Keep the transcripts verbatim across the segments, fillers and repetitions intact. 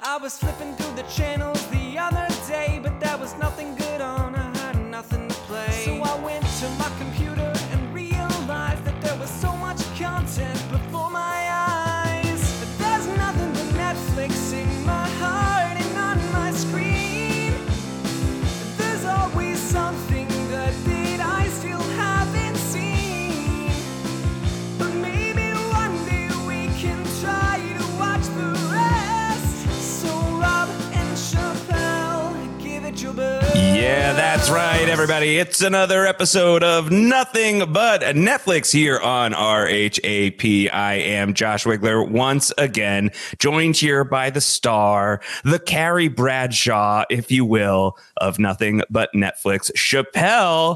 I was flipping through the channels the other day, but there was nothing good on, I had nothing to play. So I went to my computer and realized that there was so much content before my eyes. But there's nothing but Netflix in my heart and on my screen. There's always something good that I still haven't seen. But maybe one day we can try to watch the rest. So Rob and Chappelle, give it your best. Yeah, that's right, everybody. It's another episode of Nothing But Netflix here on R H A P. I am Josh Wigler once again, joined here by the star, the Carrie Bradshaw, if you will, of Nothing But Netflix, Chappelle.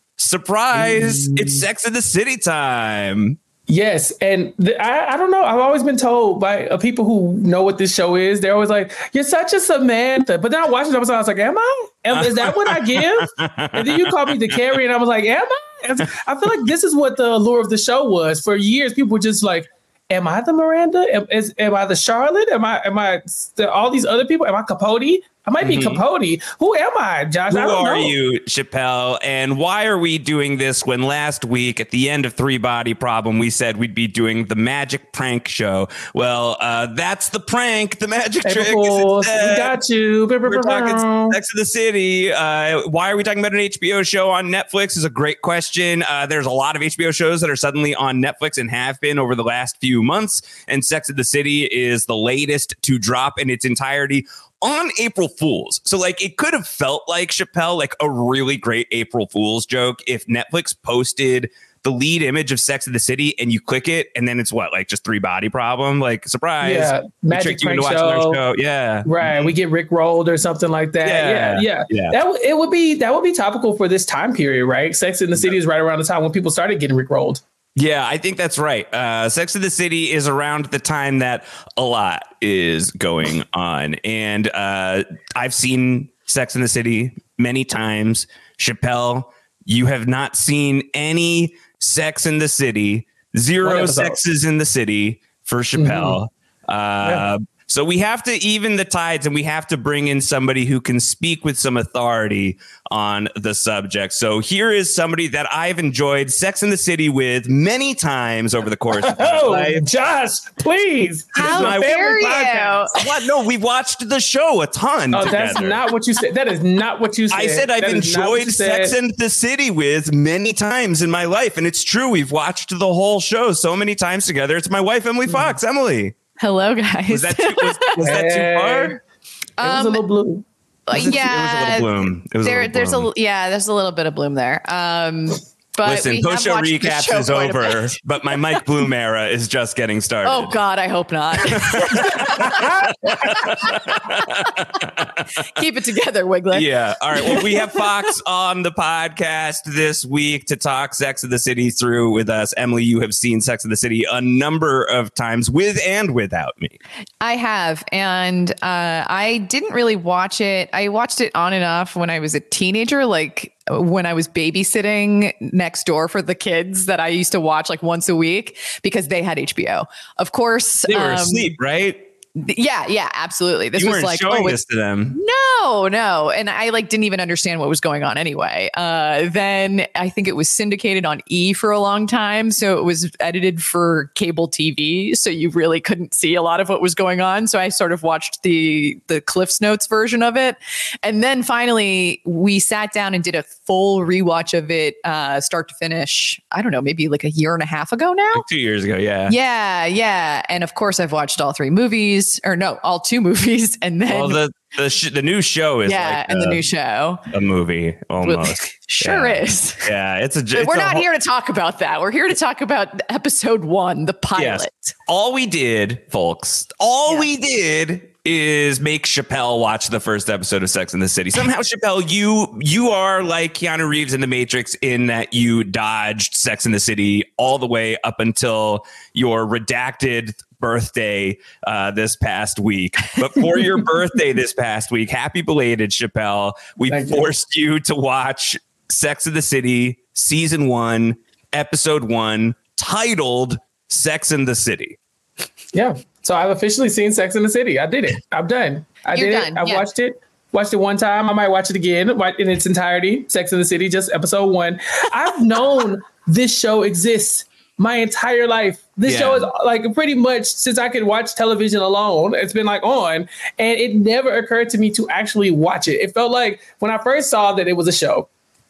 Surprise! Mm. It's Sex and the City time. Yes, and the, I, I don't know. I've always been told by uh, people who know what this show is. They're always like, "You're such a Samantha," but then I watched the episode. I was like, "Am I? Am, is that what I give?" And then you called me the Carrie, and I was like, "Am I?" I feel like this is what the allure of the show was. For years, people were just like, "Am I the Miranda? Am, is, am I the Charlotte? Am I? Am I the, all these other people? Am I Capote? I might be mm-hmm. Capote. Who am I, Josh? Who I don't are know. you, Chappelle? And why are we doing this when last week at the end of Three Body Problem, we said we'd be doing the magic prank show? Well, uh, that's the prank. The magic April trick Fools, is we got you. We're talking Sex and the City. Uh, why are we talking about an H B O show on Netflix is a great question. Uh, there's a lot of H B O shows that are suddenly on Netflix and have been over the last few months. And Sex and the City is the latest to drop in its entirety on April Fools. So like it could have felt like Chappelle, like a really great April Fools joke if Netflix posted the lead image of Sex and the City and you click it and then it's what, like just Three Body Problem, like surprise. Yeah, magic prank show. show. Yeah, right. We get Rick rolled or something like that. Yeah, yeah. yeah. yeah. That w- it would be that would be topical for this time period, right? Sex and the City is right around the time when people started getting Rick rolled. Yeah, I think that's right. Uh, Sex and the City is around the time that a lot is going on. And uh, I've seen Sex and the City many times. Chappelle, you have not seen any Sex in the City. Zero sexes in the city for Chappelle. Mm-hmm. Uh, yeah. So we have to even the tides and we have to bring in somebody who can speak with some authority on the subject. So here is somebody that I've enjoyed Sex in the City with many times over the course of my oh, life. Josh, please. How dare you? What? No, we watched the show a ton. Oh, together. That's not what you said. That is not what you said. I said I've that enjoyed Sex in the City with many times in my life. And it's true. We've watched the whole show so many times together. It's my wife, Emily Fox. Mm. Emily. Hello, guys. Was that too, was, was that too far? It was um, a little blue. Was it, yeah, it was a little bloom. It was there, a little there's bloom. a yeah, there's a little bit of bloom there. Um, but listen, post show recaps show is over, but my Mike Bloom era is just getting started. Oh God, I hope not. Keep it together, Wigler. Yeah. All right. Well, we have Fox on the podcast this week to talk Sex and the City through with us. Emily, you have seen Sex and the City a number of times with and without me. I have, and uh, I didn't really watch it. I watched it on and off when I was a teenager, like when I was babysitting next door for the kids that I used to watch like once a week because they had H B O. Of course, they were um, asleep, right? Yeah, yeah, absolutely. This you was weren't like showing oh, this to them. No, no, and I like didn't even understand what was going on anyway. Uh, then I think it was syndicated on E for a long time, so it was edited for cable T V, so you really couldn't see a lot of what was going on. So I sort of watched the the Cliff's Notes version of it, and then finally we sat down and did a full rewatch of it, uh, start to finish. I don't know, maybe like a year and a half ago now. Like two years ago, yeah, yeah, yeah. And of course, I've watched all three movies. Or no, all two movies, and then well, the the, sh- the new show is yeah, like and a, the new show a movie almost sure yeah. is yeah it's a it's we're a not whole- here to talk about that. We're here to talk about episode one, the pilot. Yes. All we did, folks, all yeah. we did is make Chappelle watch the first episode of Sex and the City. Somehow, Chappelle, you you are like Keanu Reeves in The Matrix in that you dodged Sex and the City all the way up until your redacted birthday uh, this past week. But for your birthday this past week, happy belated, Chappelle. We Thank forced you. you to watch Sex and the City season one, episode one, titled Sex and the City. Yeah. So I've officially seen Sex in the City. I did it. I'm done. I You're did done, it. I've yeah. watched it. Watched it one time. I might watch it again in its entirety. Sex in the City, just episode one. I've known this show exists my entire life. This Yeah. show is like pretty much since I could watch television alone. It's been like on, and it never occurred to me to actually watch it. It felt like when I first saw that it was a show,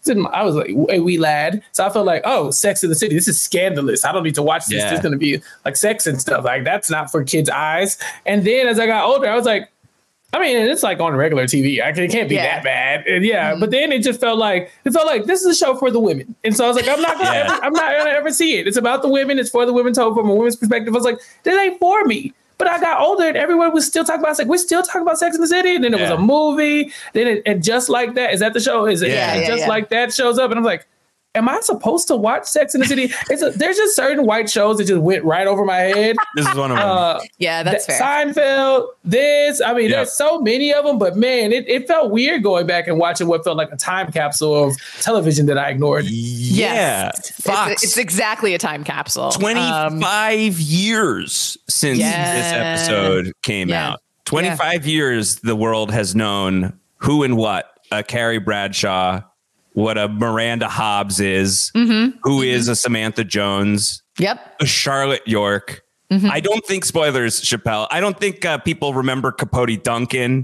I was like a wee lad. So I felt like, oh, Sex in the City. This is scandalous. I don't need to watch this. Yeah. There's going to be like sex and stuff. Like that's not for kids' eyes. And then as I got older, I was like, I mean, it's like on regular T V. I can, it can't be Yeah. that bad. And yeah, but then it just felt like it felt like this is a show for the women. And so I was like, I'm not gonna Yeah. ever, I'm not gonna ever see it. It's about the women. It's for the women told from a woman's perspective. I was like, this ain't for me. But I got older and everyone was still talking about sex. We're still talking about Sex in the City. And then there Yeah. was a movie. Then it, and Just Like That. Is that the show? Is it? Yeah. And Yeah, Just yeah. Like That shows up. And I'm like, am I supposed to watch Sex in the City? It's a, there's just certain white shows that just went right over my head. This is one of them. Uh, Yeah, that's that- fair. Seinfeld, this, I mean, Yep. there's so many of them, but man, it, it felt weird going back and watching what felt like a time capsule of television that I ignored. yeah. Yes. Fox. It's, it's exactly a time capsule. Um, twenty-five years since Yeah. this episode came Yeah. out. twenty-five years the world has known who and what a Carrie Bradshaw, what a Miranda Hobbs is, Mm-hmm. who is a Samantha Jones, Yep. a Charlotte York. Mm-hmm. I don't think, spoilers, Chappelle, I don't think uh, people remember Capote Duncan.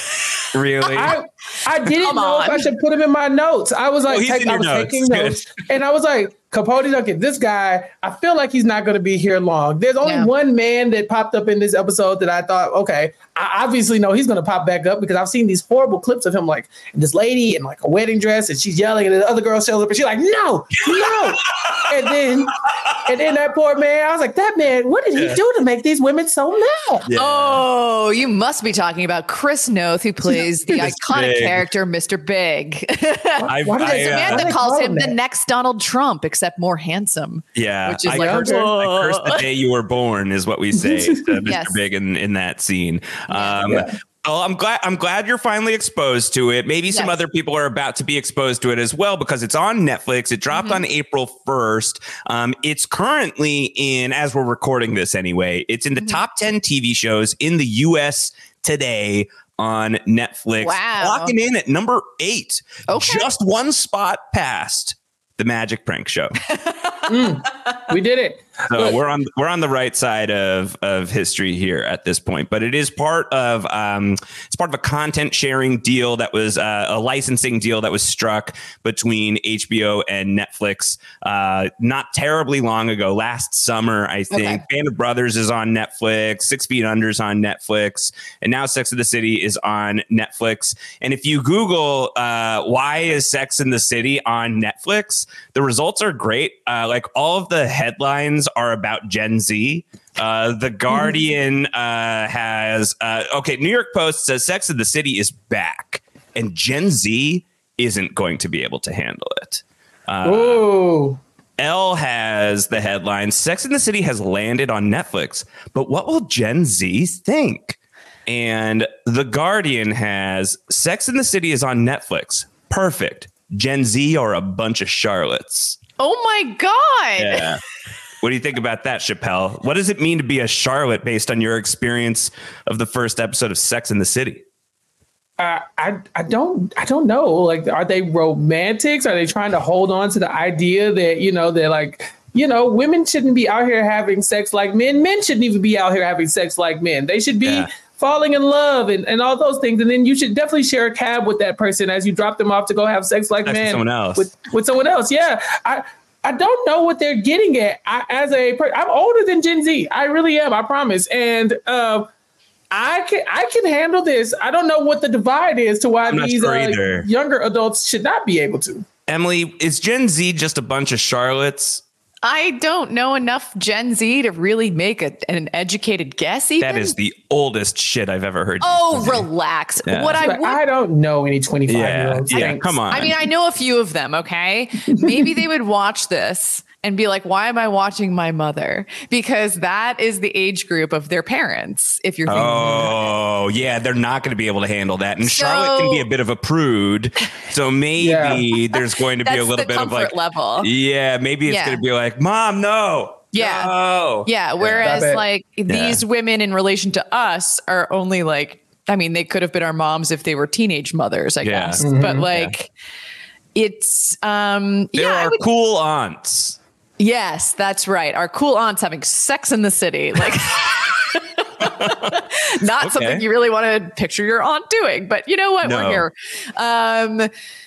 Really? I, I didn't Come know if I on. should put him in my notes. I was like, he's take, in I your was notes. taking Good. notes, and I was like, Capote Duncan, this guy, I feel like he's not going to be here long. There's only Yeah. one man that popped up in this episode that I thought, okay, I obviously know he's going to pop back up because I've seen these horrible clips of him, like this lady in like a wedding dress, and she's yelling, and the other girl shows up, and she's like, no, no, and then, and then that poor man, I was like, that man, what did he Yeah. do to make these women so mad? Yeah. Oh, you must be talking about Chris Noth, who plays the Mister iconic Big. character Mister Big. I, Why did I, they- uh, Why Samantha they calls call him him the that? next Donald Trump, except more handsome. yeah, Which is I, like, cursed, okay. I cursed the day you were born is what we say to Mister Yes. Big in, in that scene. Um, Yeah. Well, I'm glad I'm glad you're finally exposed to it. Maybe some Yes. other people are about to be exposed to it as well because it's on Netflix. It dropped Mm-hmm. on April first. Um, it's currently in, as we're recording this anyway, it's in the Mm-hmm. top ten T V shows in the U S today on Netflix. Wow. Clocking in at number eight. Okay. Just one spot past The Magic Prank Show. We did it. So Look, we're on we're on the right side of of history here at this point, but it is part of um, it's part of a content sharing deal that was uh, a licensing deal that was struck between H B O and Netflix uh, not terribly long ago, last summer, I think. Okay. Band of Brothers is on Netflix, Six Feet Under's on Netflix, and now Sex and the City is on Netflix. And if you Google uh, why is Sex and the City on Netflix, the results are great. Uh, like all of the headlines are about Gen Z. Uh, the Guardian uh, has uh, okay. New York Post says Sex and the City is back, and Gen Z isn't going to be able to handle it. Ooh. Elle has the headline: Sex and the City has landed on Netflix, but what will Gen Z think? And the Guardian has Sex and the City is on Netflix. Perfect. Gen Z are a bunch of Charlottes. Oh my God. Yeah. What do you think about that, Chappelle? What does it mean to be a Charlotte based on your experience of the first episode of Sex and the City? Uh, I I don't I don't know. Like, are they romantics? Are they trying to hold on to the idea that, you know, they're like, you know, women shouldn't be out here having sex like men. Men shouldn't even be out here having sex like men. They should be Yeah. falling in love and, and all those things. And then you should definitely share a cab with that person as you drop them off to go have sex like Sex with men. someone else. With, with someone else. Yeah. I I don't know what they're getting at. I, as a per- I'm older than Gen Z. I really am. I promise. And uh, I can I can handle this. I don't know what the divide is to why I'm not these sure uh, either. younger adults should not be able to. Emily, is Gen Z just a bunch of Charlottes? I don't know enough Gen Z to really make a, an educated guess. Even That is the oldest shit I've ever heard. Oh, relax. Yeah. What I But would I don't know any twenty-five year yeah, olds. yeah. Come on. I mean, I know a few of them, okay? Maybe they would watch this and be like, why am I watching my mother? Because that is the age group of their parents, if you're thinking. Oh, yeah, they're not going to be able to handle that. And So- Charlotte can be a bit of a prude. So maybe Yeah. there's going to be a That's little the bit of comfort like, level. yeah, maybe it's Yeah. going to be like, Mom, no, Yeah. Oh. Yeah. Whereas Yeah. like these women in relation to us are only like, I mean, they could have been our moms if they were teenage mothers, I Yeah. guess. Mm-hmm. But like, it's, um, There yeah, I are would- cool aunts. yes, that's right. Our cool aunts having sex in the city. Like, not Okay. something you really want to picture your aunt doing, but you know what? No. We're here. Um,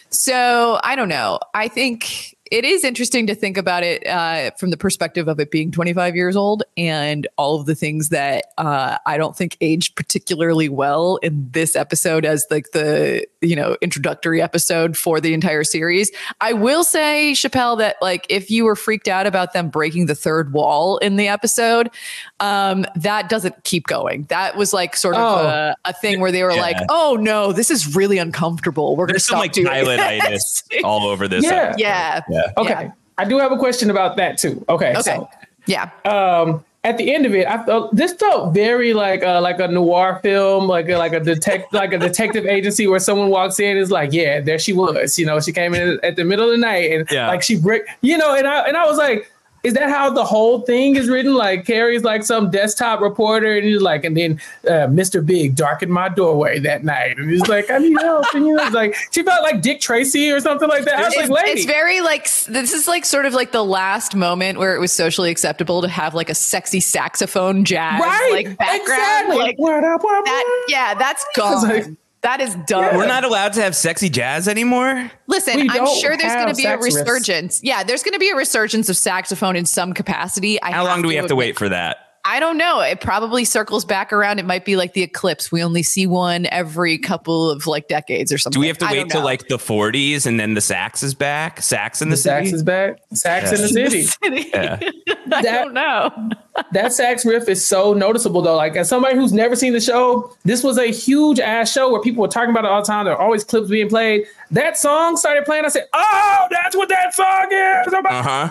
so I don't know. I think it is interesting to think about it uh, from the perspective of it being twenty-five years old and all of the things that uh, I don't think aged particularly well in this episode as like the, you know, introductory episode for the entire series. I will say, Chappelle, that like if you were freaked out about them breaking the third wall in the episode, um, that doesn't keep going. That was like sort of Oh. a, a thing where they were Yeah. like, oh no, this is really uncomfortable. We're going to There's some stop like doing pilotitis this. all over this. Yeah. episode. Yeah. Yeah. Okay. Yeah. I do have a question about that too. Okay. Okay. So Yeah. um at the end of it, I felt this felt very like uh, like a noir film, like a, like a detect like a detective agency where someone walks in and is like, yeah, there she was. You know, she came in at the middle of the night and Yeah. like she brick, you know, and I and I was like, is that how the whole thing is written? Like Carrie's like some desktop reporter, and he's like, and then uh, Mister Big darkened my doorway that night, and he's like, I need help, and you know, it's like she felt like Dick Tracy or something like that. I was It's, like, lady, it's very like s- this is like sort of like the last moment where it was socially acceptable to have like a sexy saxophone jazz right, like background. exactly. Like What up, what up, that, yeah, that's I was gone. like- that is done. We're not allowed to have sexy jazz anymore. Listen, We I'm don't sure there's going to have be a sax riffs. resurgence. Yeah, there's going to be a resurgence of saxophone in some capacity. I How long do we have to admit- wait for that? I don't know. It probably circles back around. It might be like the eclipse. We only see one every couple of like decades or something. Do we have to I wait don't till know. like the forties and then the sax is back? Sax in the, The sax city? is back. Sax in the city. Yeah. I That- don't know. That sax riff is so noticeable though. Like as somebody who's never seen the show, this was a huge ass show where people were talking about it all the time. There are always clips being played. That song started playing. I said, "Oh, that's what that song is." I'm like,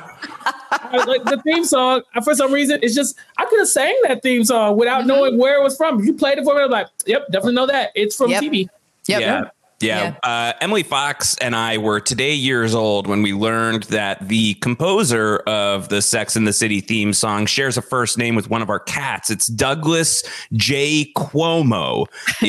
Uh-huh. like the theme song. For some reason, it's just I could have sang that theme song without Mm-hmm. knowing where it was from. If you played it for me, I'm like, "Yep, definitely know that. It's from Yep. T V." Yep. Yeah. Yeah. Uh, Emily Fox and I were today years old when we learned that the composer of the Sex and the City theme song shares a first name with one of our cats. It's Douglas J. Cuomo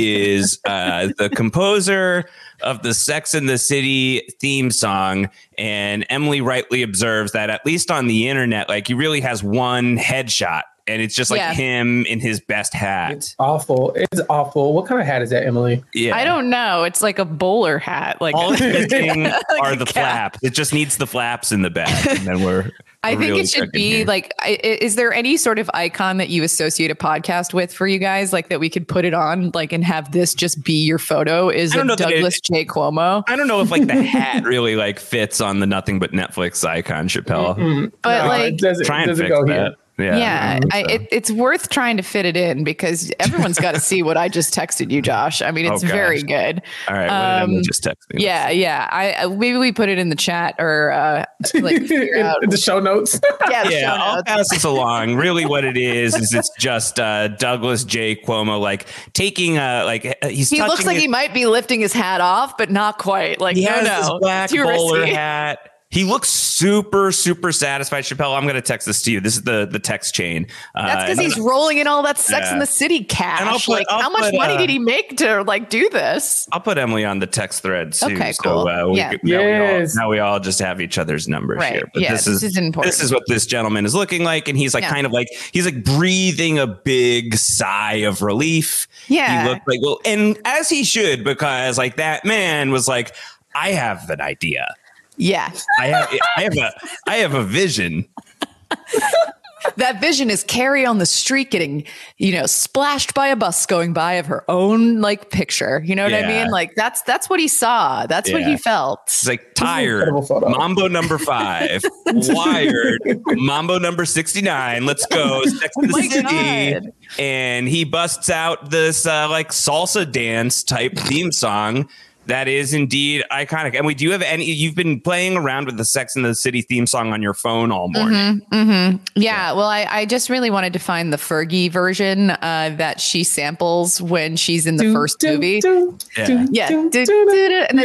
is uh, the composer of the Sex and the City theme song. And Emily rightly observes that at least on the internet, like he really has one headshot. And it's just like Yeah. him in his best hat. It's awful. It's awful. What kind of hat is that, Emily? Yeah. I don't know. It's like a bowler hat. Like All it's missing are a the cap. flaps. It just needs the flaps in the back, and then we're. I we're think really it should cooking be here. like, I- i- is there any sort of icon that you associate a podcast with for you guys? Like that we could put it on, like, and have this just be your photo? Is I don't it know that it- Douglas J. Cuomo? I don't know if like the hat really like fits on the Nothing But Netflix icon, Chappelle. Mm-mm. But, No, like- it doesn't, Try it and doesn't fix go that. here. Yeah. Yeah, think I, so. it, it's worth trying to fit it in because everyone's got to see what I just texted you, Josh. I mean, it's Oh, very gosh. good. All right. What did Emily Um, just text me? Yeah, yeah. I I- maybe we put it in the chat or uh, like figure out. In the show notes. Yeah, the Yeah, show I'll notes. pass this along. Really, what it is is it's just uh, Douglas J. Cuomo like taking a like he's He looks touching like his- he might be lifting his hat off, but not quite. Like He no, has no, this black too bowler risky. hat. He looks super, super satisfied. Chappelle, I'm going to text this to you. This is the the text chain. Uh, That's because and he's rolling in all that Sex Yeah. in the City cash. And I'll put- like, I'll how much put, money uh, did he make to like do this? I'll put Emily on the text thread too. Okay, so, cool. Uh, we Yeah. could- now, we all, Yes. now we all just have each other's numbers Right. here. But Yeah, this, this is, is important. This is what this gentleman is looking like, and he's like Yeah. kind of like he's like breathing a big sigh of relief. Yeah. He looked like well, and as he should, because like that man was like, I have an idea. Yeah, I have I have a I have a vision. that vision is Carrie on the street getting, you know, splashed by a bus going by of her own like picture. You know what I Yeah. mean? Like that's that's what he saw. That's what Yeah. he felt. He's like tired. incredible photo. Mambo number five. Wired. Mambo number sixty-nine. Let's go. Sex in the my City. God. And he busts out this uh, like salsa dance type theme song that is indeed iconic. And we do have any, you've been playing around with the Sex in the City theme song on your phone all morning. Mm-hmm. Yeah, well, I, I just really wanted to find the Fergie version uh, that she samples when she's in the Do, first do, movie. do, Yeah. do, Yeah, do, do, do, do, do, and then Yeah. she's like,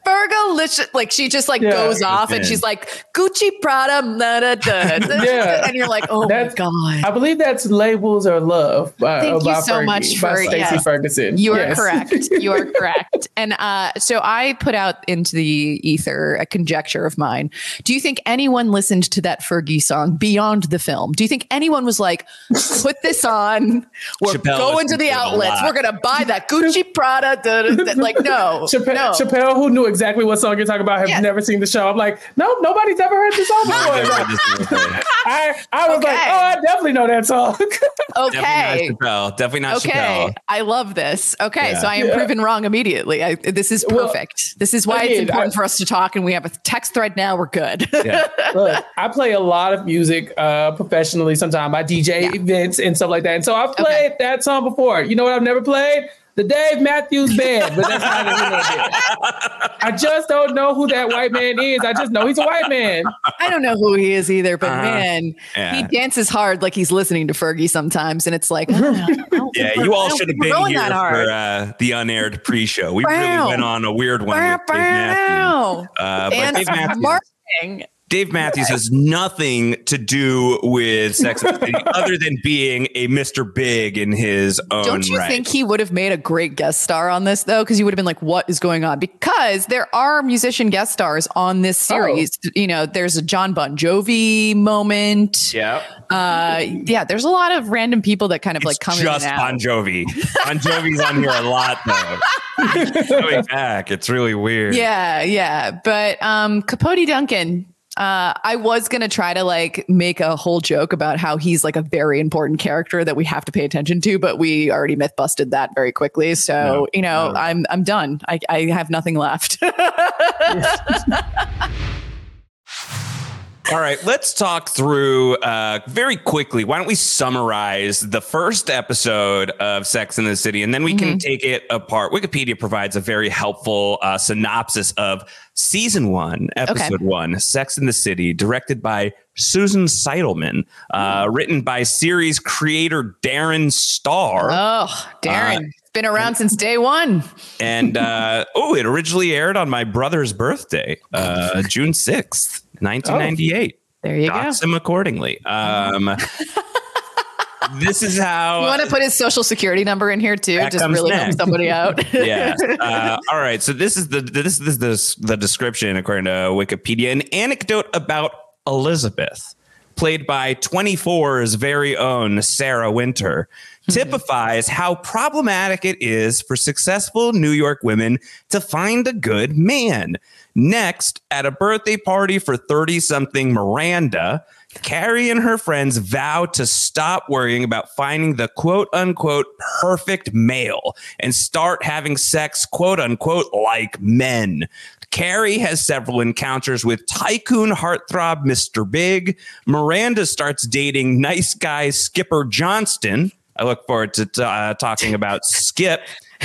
Fergalicious. Like she just like Yeah. goes off and she's like Gucci Prada. Da, da, da, da, Yeah. and you're like, oh That's- my god. I believe that's Labels Are Love by, Thank you by so Fergie, much by for- Stacey yes. Ferguson. You are Yes. correct. You are correct. And uh, so I put out into the ether a conjecture of mine. Do you think anyone listened to that Fergie song beyond the film? Do you think anyone was like, put this on, we're Chappelle going listened to the to it a outlets, lot. we're going to buy that Gucci Prada. Da, da, da. Like, no. Chappelle, no. Chappelle, who knew exactly what song you're talking about, have Yes. never seen the show. I'm like, no, nobody's ever heard this song before. I, I was Okay. like, oh, I definitely know that song. Okay. Definitely not Chappelle. Definitely not Okay, Chappelle. I love this. Okay, Yeah. so I am Yeah. proven wrong immediately. I, this is Well, perfect. this is why it's again, important I- for us to talk, and we have a text thread now. We're good. Yeah. Look, I play a lot of music uh, professionally sometimes. I D J Yeah. events and stuff like that. And so I've Okay. played that song before. You know what I've never played? The Dave Matthews Band, but that's not you know, it. I just don't know who that white man is. I just know he's a white man. I don't know who he is either, but Uh-huh. man, Yeah. he dances hard like he's listening to Fergie sometimes, and it's like, I don't know. I don't Yeah, think we're- you I all don't should have think we're been going here that hard. for uh, the unaired pre-show. We Wow. really went on a weird one with Dave Matthews. Wow. Uh, but And Dave Matthews, marketing. Dave Matthews has nothing to do with Sex and the City other than being a Mister Big in his own Don't you right. think he would have made a great guest star on this though? Because you would have been like, "What is going on?" Because there are musician guest stars on this series. You know, there's a John Bon Jovi moment. Yeah. Uh, yeah, there's a lot of random people that kind of like It's come in just and out. Bon Jovi. Bon Jovi's on here a lot though. He's coming back. It's really weird. Yeah, yeah. But um Capote Duncan, uh, I was gonna try to like make a whole joke about how he's like a very important character that we have to pay attention to, but we already myth busted that very quickly. So, No, you know, no. I'm I'm done. I, I have nothing left. All right, let's talk through uh, very quickly. Why don't we summarize the first episode of Sex and the City, and then we can take it apart. Wikipedia provides a very helpful uh, synopsis of season one, episode Okay. one, Sex and the City, directed by Susan Seidelman, uh, written by series creator Darren Star. Oh, Darren. It's been around since day one. And uh, oh, it originally aired on my brother's birthday, uh, June sixth, nineteen ninety-eight. There you Dox go. him accordingly. Um, this is how. You want to put his social security number in here too? That Just comes really help next. somebody out. Yes. Uh, all right. So this is the this is the, the description according to Wikipedia. An anecdote about Elizabeth, played by twenty-four's very own Sarah Winter, typifies how problematic it is for successful New York women to find a good man. Next, at a birthday party for thirty-something Miranda, Carrie and her friends vow to stop worrying about finding the quote-unquote perfect male and start having sex quote-unquote like men. Carrie has several encounters with tycoon heartthrob Mister Big. Miranda starts dating nice guy Skipper Johnston. I look forward to t- uh, talking about Skip.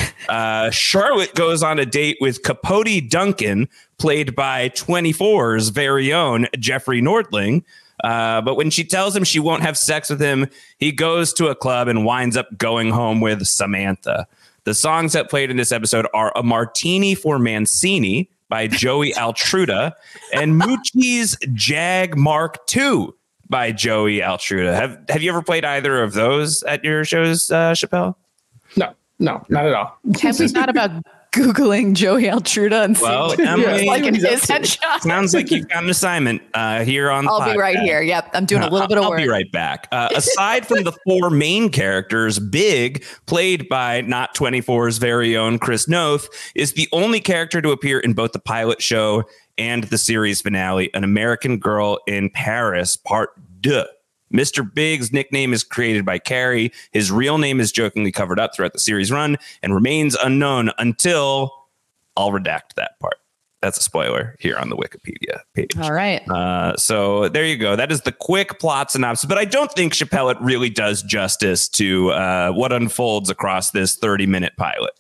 Uh, Charlotte goes on a date with Capote Duncan, played by twenty-four's very own Jeffrey Nordling. Uh, but when she tells him she won't have sex with him, he goes to a club and winds up going home with Samantha. The songs that played in this episode are A Martini for Mancini by Joey Altruda and Moochie's Jag Mark two by Joey Altruda. Have Have you ever played either of those at your shows, uh, Chappelle? No, no, not at all. Have we thought about Googling Joey Altruda and see Well, what Emily, he's like in he's up his to. headshot? Sounds like you've got an assignment uh, here on the I'll be right podcast. here. Yep. I'm doing a little bit of I'll work. be right back. Uh, aside from the four main characters, Big, played by not twenty-four's very own Chris Noth, is the only character to appear in both the pilot show and the series finale, An American Girl in Paris, Part Deux. Mister Big's nickname is created by Carrie. His real name is jokingly covered up throughout the series run and remains unknown until... I'll redact that part. That's a spoiler here on the Wikipedia page. All right. Uh, so there you go. That is the quick plot synopsis. But I don't think Chappelle it really does justice to uh, what unfolds across this thirty minute pilot.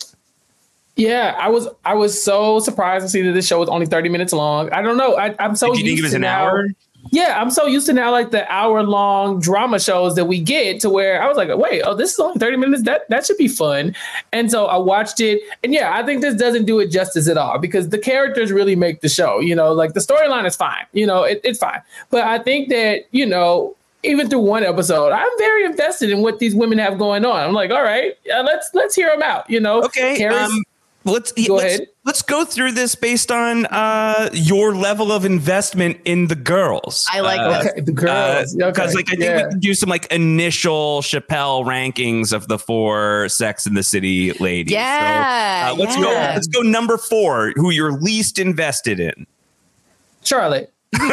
Yeah, I was I was so surprised to see that this show was only thirty minutes long. I don't know. I, I'm so Did you think used it was to an now- hour? Yeah, I'm so used to now like the hour long drama shows that we get to where I was like, wait, oh, this is only thirty minutes. That that should be fun. And so I watched it. And yeah, I think this doesn't do it justice at all because the characters really make the show. You know, like the storyline is fine. You know, it, it's fine. But I think that, you know, even through one episode, I'm very invested in what these women have going on. I'm like, all right, yeah, let's let's hear them out. You know, okay. Um, let's go let's, ahead. Let's go through this based on uh, your level of investment in the girls. I like uh, okay, the girls because, okay. like, I think yeah. we can do some like initial Chappelle rankings of the four Sex and the City ladies. Yeah, so, uh, let's yeah. go. Let's go number four. Who you're least invested in? Charlotte.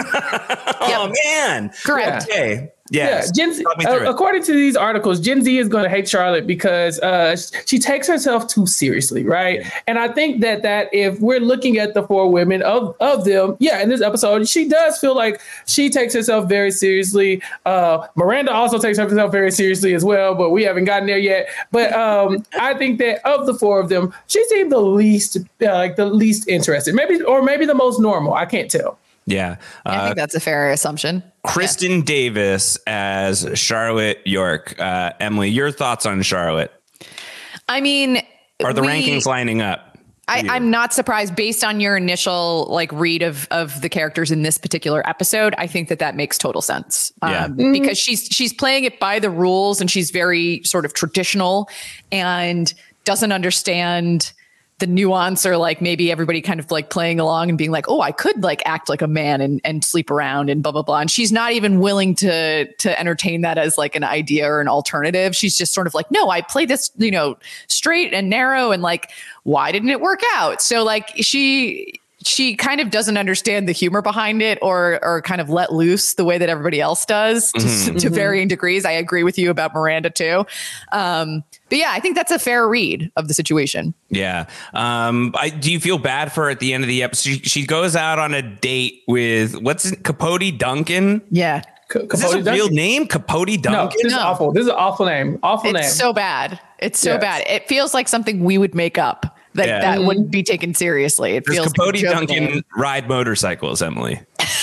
Oh man, correct. Okay. Yes. Yeah, Gen Z, uh, according to these articles, Gen Z is going to hate Charlotte because uh, she takes herself too seriously, right? Yeah. And I think that that if we're looking at the four women of of them, yeah, in this episode, she does feel like she takes herself very seriously. Uh, Miranda also takes herself very seriously as well, but we haven't gotten there yet. But um, I think that of the four of them, she seemed the least, uh, like the least interested, maybe, or maybe the most normal. I can't tell. Yeah. Uh, I think that's a fair assumption. Kristen yeah. Davis as Charlotte York. Uh, Emily, your thoughts on Charlotte? I mean, are the we, rankings lining up? I, I'm not surprised based on your initial like read of of the characters in this particular episode. I think that that makes total sense yeah. um, because she's she's playing it by the rules and she's very sort of traditional and doesn't understand the nuance or like maybe everybody kind of like playing along and being like, oh, I could like act like a man and, and sleep around and blah, blah, blah. And she's not even willing to to entertain that as like an idea or an alternative. She's just sort of like, no, I play this, you know, straight and narrow and like, why didn't it work out? So like she she kind of doesn't understand the humor behind it or or kind of let loose the way that everybody else does to, mm-hmm. to varying degrees. I agree with you about Miranda too. Um, but yeah, I think that's a fair read of the situation. Yeah. Um, I, do you feel bad for her at the end of the episode? She, she goes out on a date with what's it, Capote Duncan? Yeah. C- is this a Duncan? real name? Capote Duncan? No, this no. is awful. This is an awful name. Awful it's name. It's so bad. It's so yes. bad. It feels like something we would make up. That, yeah. that wouldn't be taken seriously. It Does feels Capote like Duncan name. ride motorcycles, Emily?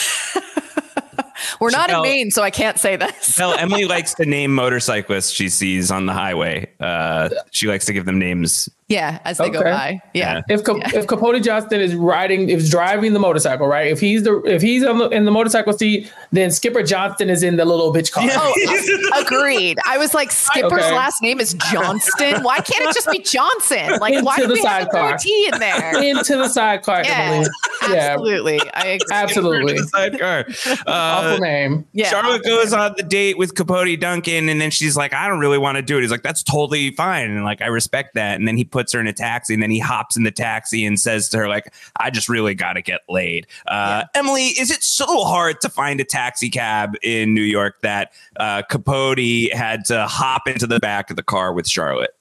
We're not tell, in Maine, so I can't say this. Tell Emily likes to name motorcyclists she sees on the highway. Uh, she likes to give them names. Yeah, as they okay. go by. Yeah. If Cap- yeah. if Capote Johnston is riding, is driving the motorcycle, right? If he's the if he's on the, in the motorcycle seat, then Skipper Johnston is in the little bitch car. Oh, agreed. I was like, Skipper's okay. last name is Johnston. Why can't it just be Johnson? Like, Into why do the we have sidecar. a T in there? Into the sidecar, Yeah, Emily. Yeah, absolutely. I agree. absolutely. The sidecar. Uh, Awful name. Yeah, Charlotte goes on the date with Capote Duncan, and then she's like, I don't really want to do it. He's like, that's totally fine. And like, I respect that. And then he puts her in a taxi, and then he hops in the taxi and says to her, like, I just really got to get laid. Uh, yeah. Emily, is it so hard to find a taxi cab in New York that uh, Capote had to hop into the back of the car with Charlotte?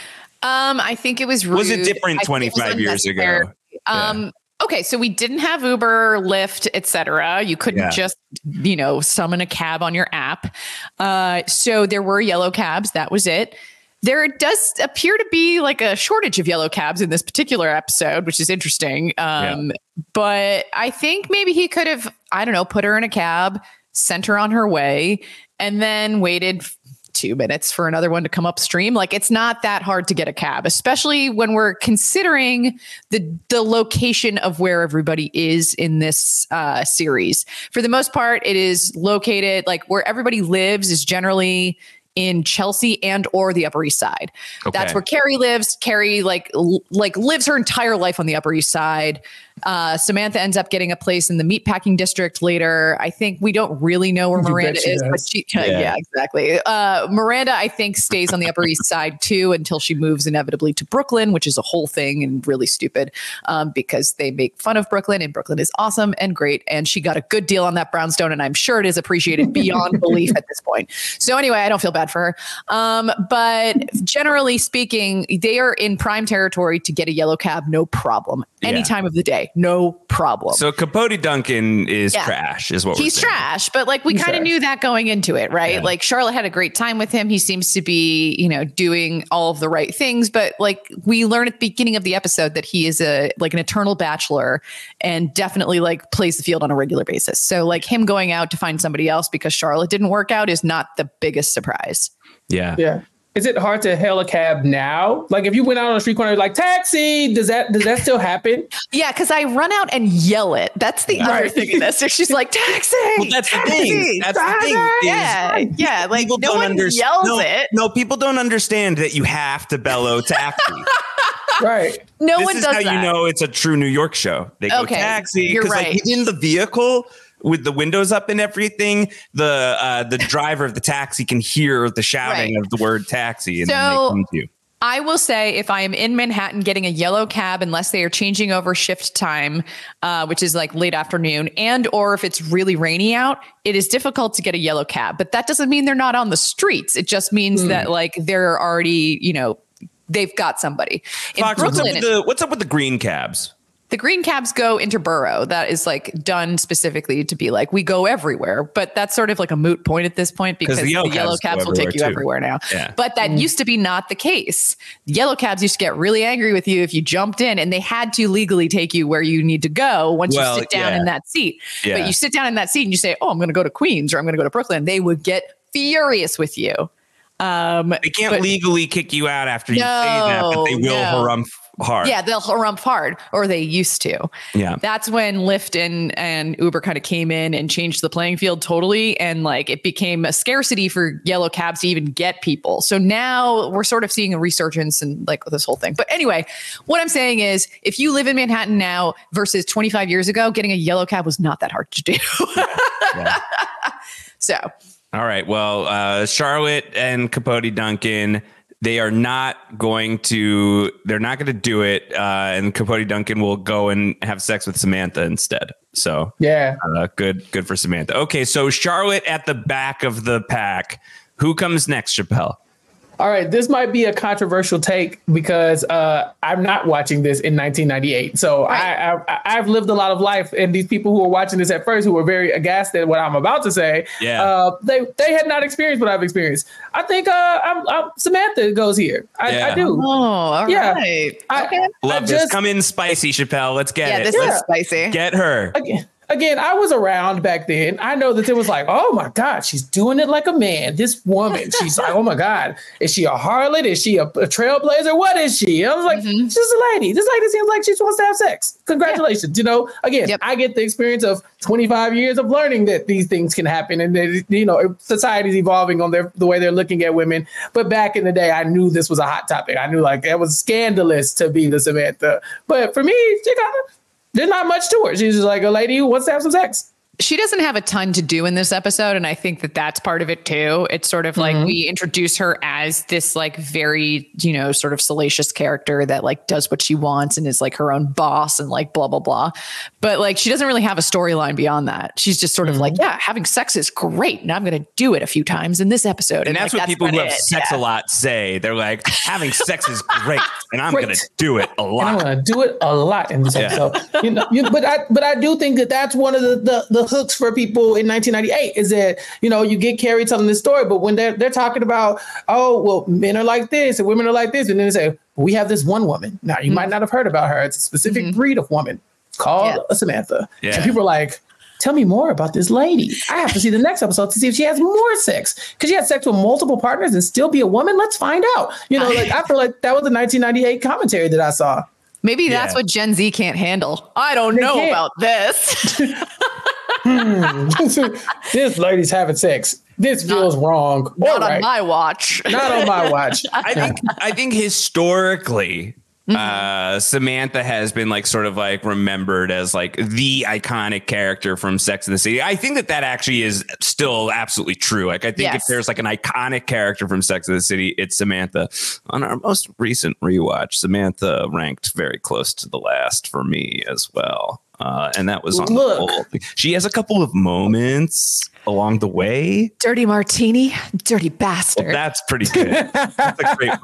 Um, I think it was rude. Was it different twenty-five years ago? Um, yeah. Okay, so we didn't have Uber, Lyft, et cetera. You couldn't yeah. just, you know, summon a cab on your app. Uh, so there were yellow cabs. That was it. There does appear to be like a shortage of yellow cabs in this particular episode, which is interesting. Um, yeah. But I think maybe he could have, I don't know, put her in a cab, sent her on her way, and then waited two minutes for another one to come upstream. Like, it's not that hard to get a cab, especially when we're considering the the location of where everybody is in this uh, series. For the most part, it is located, like where everybody lives is generally in Chelsea and or the Upper East Side. Okay. That's where Carrie lives. Carrie like l- like lives her entire life on the Upper East Side. Uh, Samantha ends up getting a place in the meatpacking district later. I think we don't really know where You Miranda she is, does. but she, yeah. yeah, exactly. Uh, Miranda, I think, stays on the Upper East Side too until she moves inevitably to Brooklyn, which is a whole thing and really stupid um, because they make fun of Brooklyn, and Brooklyn is awesome and great. And she got a good deal on that brownstone, and I'm sure it is appreciated beyond belief at this point. So anyway, I don't feel bad for her. Um, but generally speaking, they are in prime territory to get a yellow cab, no problem, any yeah. time of the day. no problem. So Capote Duncan is Yeah. trash, is what He's we're saying. trash, but like we He's kind of trash. knew that going into it, right? Yeah. Like Charlotte had a great time with him. He seems to be, you know, doing all of the right things, but like we learn at the beginning of the episode that he is a like an eternal bachelor and definitely like plays the field on a regular basis. So like him going out to find somebody else because Charlotte didn't work out is not the biggest surprise. Yeah. Yeah. Is it hard to hail a cab now? Like if you went out on the street corner, like taxi, does that does that still happen? Yeah, because I run out and yell it. That's the other Right. thing in this. So she's like, taxi. Well, that's the taxi, thing. That's the thing. driver." is Yeah, yeah. Like people no don't one understand- yells no, it. No, people don't understand that you have to bellow taxi. Right. No This one is does how that. you know it's a true New York show. They go Okay, taxi you're like right. in the vehicle with the windows up and everything. The uh, the driver of the taxi can hear the shouting Right. of the word taxi, and then So- they come to you. I will say if I am in Manhattan getting a yellow cab, unless they are changing over shift time, uh, which is like late afternoon, and or if it's really rainy out, it is difficult to get a yellow cab. But that doesn't mean they're not on the streets. It just means that like they're already, you know, they've got somebody. In Fox, what's up Brooklyn, with the what's up with the green cabs? the green cabs go interborough. That is like done specifically to be like, we go everywhere. But that's sort of like a moot point at this point because the the yellow yellow, cabs cabs go will take you everywhere, everywhere now. Yeah. But that used to be not the case. The yellow cabs used to get really angry with you if you jumped in, and they had to legally take you where you need to go once Well, you sit down yeah. in that seat. Yeah. But you sit down in that seat and you say, oh, I'm going to go to Queens or I'm going to go to Brooklyn. They would get furious with you. Um, They can't but- legally kick you out after you say that, but they No, will no. harumph hard. Yeah, they'll harumph hard, or they used to. Yeah. That's when Lyft and, and Uber kind of came in and changed the playing field totally. And like it became a scarcity for yellow cabs to even get people. So now we're sort of seeing a resurgence and like this whole thing. But anyway, what I'm saying is if you live in Manhattan now versus twenty-five years ago, getting a yellow cab was not that hard to do. Yeah. So All right. Well, uh, Charlotte and Capote Duncan, they are not going to. They're not going to do it. Uh, and Capote Duncan will go and have sex with Samantha instead. So Yeah. uh, good. Good for Samantha. Okay. So Charlotte at the back of the pack. Who comes next, Chappelle? All right, this might be a controversial take because uh, I'm not watching this in nineteen ninety-eight. So Right. I, I, I've lived a lot of life, and these people who were watching this at first, who were very aghast at what I'm about to say, Yeah. uh, they they had not experienced what I've experienced. I think uh, I'm, I'm, Samantha goes here. I, Yeah. I do. oh, all Yeah. right. I, Okay. I Love this. just- Come in spicy, Chappelle. Let's get Yeah, it. this Let's is spicy. get her. Again, again, I was around back then. I know that it was like, oh my God, she's doing it like a man. This woman, she's like, oh my God, is she a harlot? Is she a, a trailblazer? What is she? And I was like, Mhm. she's a lady. This lady seems like she wants to have sex. Congratulations. You know, again, Yep. I get the experience of twenty-five years of learning that these things can happen and that, you know, society's evolving on their the way they're looking at women. But back in the day, I knew this was a hot topic. I knew like it was scandalous to be the Samantha. But for me, she got there's not much to her. She's just like a lady who wants to have some sex. She doesn't have a ton to do in this episode, and I think that that's part of it too. It's sort of like we introduce her as this like very, you know, sort of salacious character that like does what she wants and is like her own boss and like blah blah blah. But like she doesn't really have a storyline beyond that. She's just sort of like, yeah, having sex is great, and I'm going to do it a few times in this episode. And that's like, what people who kinda have it. sex Yeah. a lot say. They're like, having sex is great, and I'm Great. going to do it a And I'm lot. gonna do it a lot in this Yeah. episode. You know, you, but I but I do think that that's one of the, the the hooks for people in nineteen ninety-eight is that, you know, you get Carrie telling this story, but when they're they're talking about, oh well, men are like this and women are like this, and then they say we have this one woman. Now you might not have heard about her. It's a specific Mhm. breed of woman called Yeah. a Samantha. Yeah. And people are like, tell me more about this lady. I have to see the next episode to see if she has more sex. Because she had sex with multiple partners and still be a woman. Let's find out. You know, like I feel like that was the nineteen ninety-eight commentary that I saw. Maybe that's Yeah. what Gen Z can't handle. I don't They know can't. about this. Hmm. This lady's having sex. This feels wrong. Not All on right. my watch. Not on my watch. I think I think historically, uh, Samantha has been like sort of like remembered as like the iconic character from Sex and the City. I think that that actually is still absolutely true. Like I think if Yes. there's like an iconic character from Sex and the City, it's Samantha. On our most recent rewatch, Samantha ranked very close to the last for me as well. Uh, and that was on Look. the whole thing. She has a couple of moments along the way. Dirty martini, dirty bastard. That's pretty good. That's a great moment.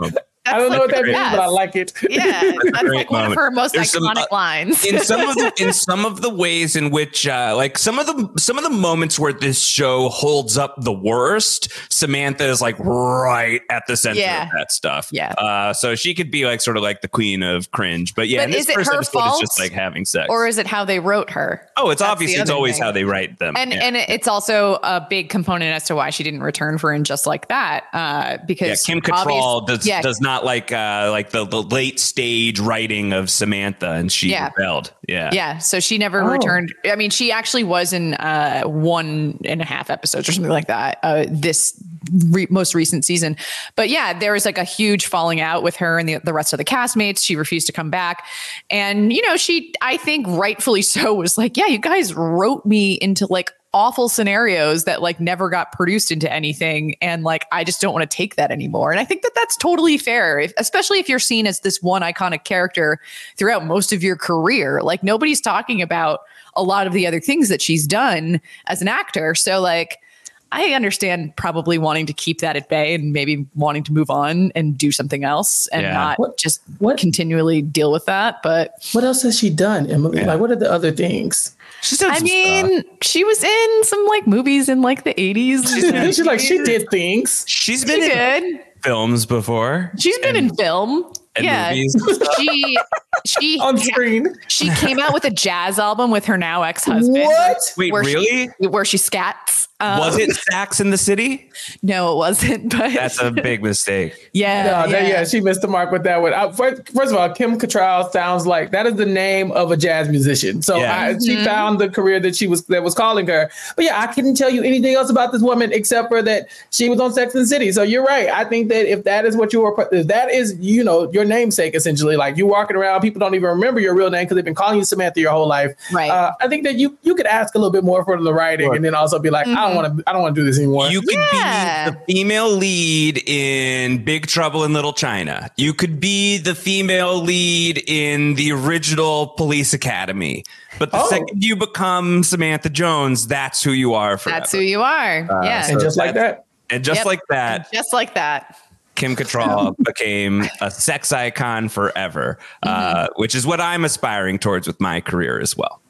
I don't know what that means, yes. but I like it. Yeah, that's like one moment. of her most There's iconic some, uh, lines. in some of the in some of the ways in which uh, like some of the some of the moments where this show holds up the worst, Samantha is like right at the center Yeah. of that stuff. Yeah. Uh, so she could be like sort of like the queen of cringe. But yeah, But in this is it first her episode, fault? it's just like having sex. Or is it how they wrote her? oh, it's That's obviously the it's other always thing. how they write them. And yeah. and it's also a big component as to why she didn't return for In Just Like That. Uh, because yeah, Kim Cattrall obvious- does yeah, does not like uh, like the, the late stage writing of Samantha, and she Yeah. rebelled. Yeah, Yeah, so she never Oh. returned. I mean, she actually was in uh, one and a half episodes or something like that uh, this re- most recent season. But yeah, there was like a huge falling out with her and the, the rest of the castmates. She refused to come back. And, you know, she, I think rightfully so, was like, yeah, you guys wrote me into like awful scenarios that like never got produced into anything, and like I just don't want to take that anymore. And I think that that's totally fair, if, especially if you're seen as this one iconic character throughout most of your career. Like nobody's talking about a lot of the other things that she's done as an actor, so like I understand probably wanting to keep that at bay and maybe wanting to move on and do something else and Yeah. not What- just what- continually deal with that. But What else has she done, Emily? Yeah. Like, what are the other things? she's done I some mean, stuff. she was in some like movies in like the eighties. She's like, she did things. she's She been in did. films before. She's been in film. and Yeah. movies and stuff. She she On screen. she came out with a jazz album with her now ex-husband. What? Wait, where really? She, where she scats. Um, Was it Sax in the City? No, it wasn't. But That's a big mistake. yeah, No, yeah. that- yeah, she missed the mark with that one. Uh, first, first of all, Kim Cattrall sounds like that is the name of a jazz musician. So Yeah. I, she Mhm. found the career that she was that was calling her. But yeah, I couldn't tell you anything else about this woman except for that she was on Sex and the City. So you're right. I think that if that is what you were, if that is you know your namesake essentially, like you walking around, people don't even remember your real name because they've been calling you Samantha your whole life. Right. Uh, I think that you you could ask a little bit more for the writing, Sure. and then also be like, I don't want to, I don't want to do this anymore. You could Yeah. be the female lead in Big Trouble in Little China. You could be the female lead in the original Police Academy. But the Oh. second you become Samantha Jones, that's who you are forever. That's who you are. Uh, yeah. so and just like that. And just Yep. like that, Just like that. Kim Cattrall became a sex icon forever, uh, Mm-hmm. which is what I'm aspiring towards with my career as well.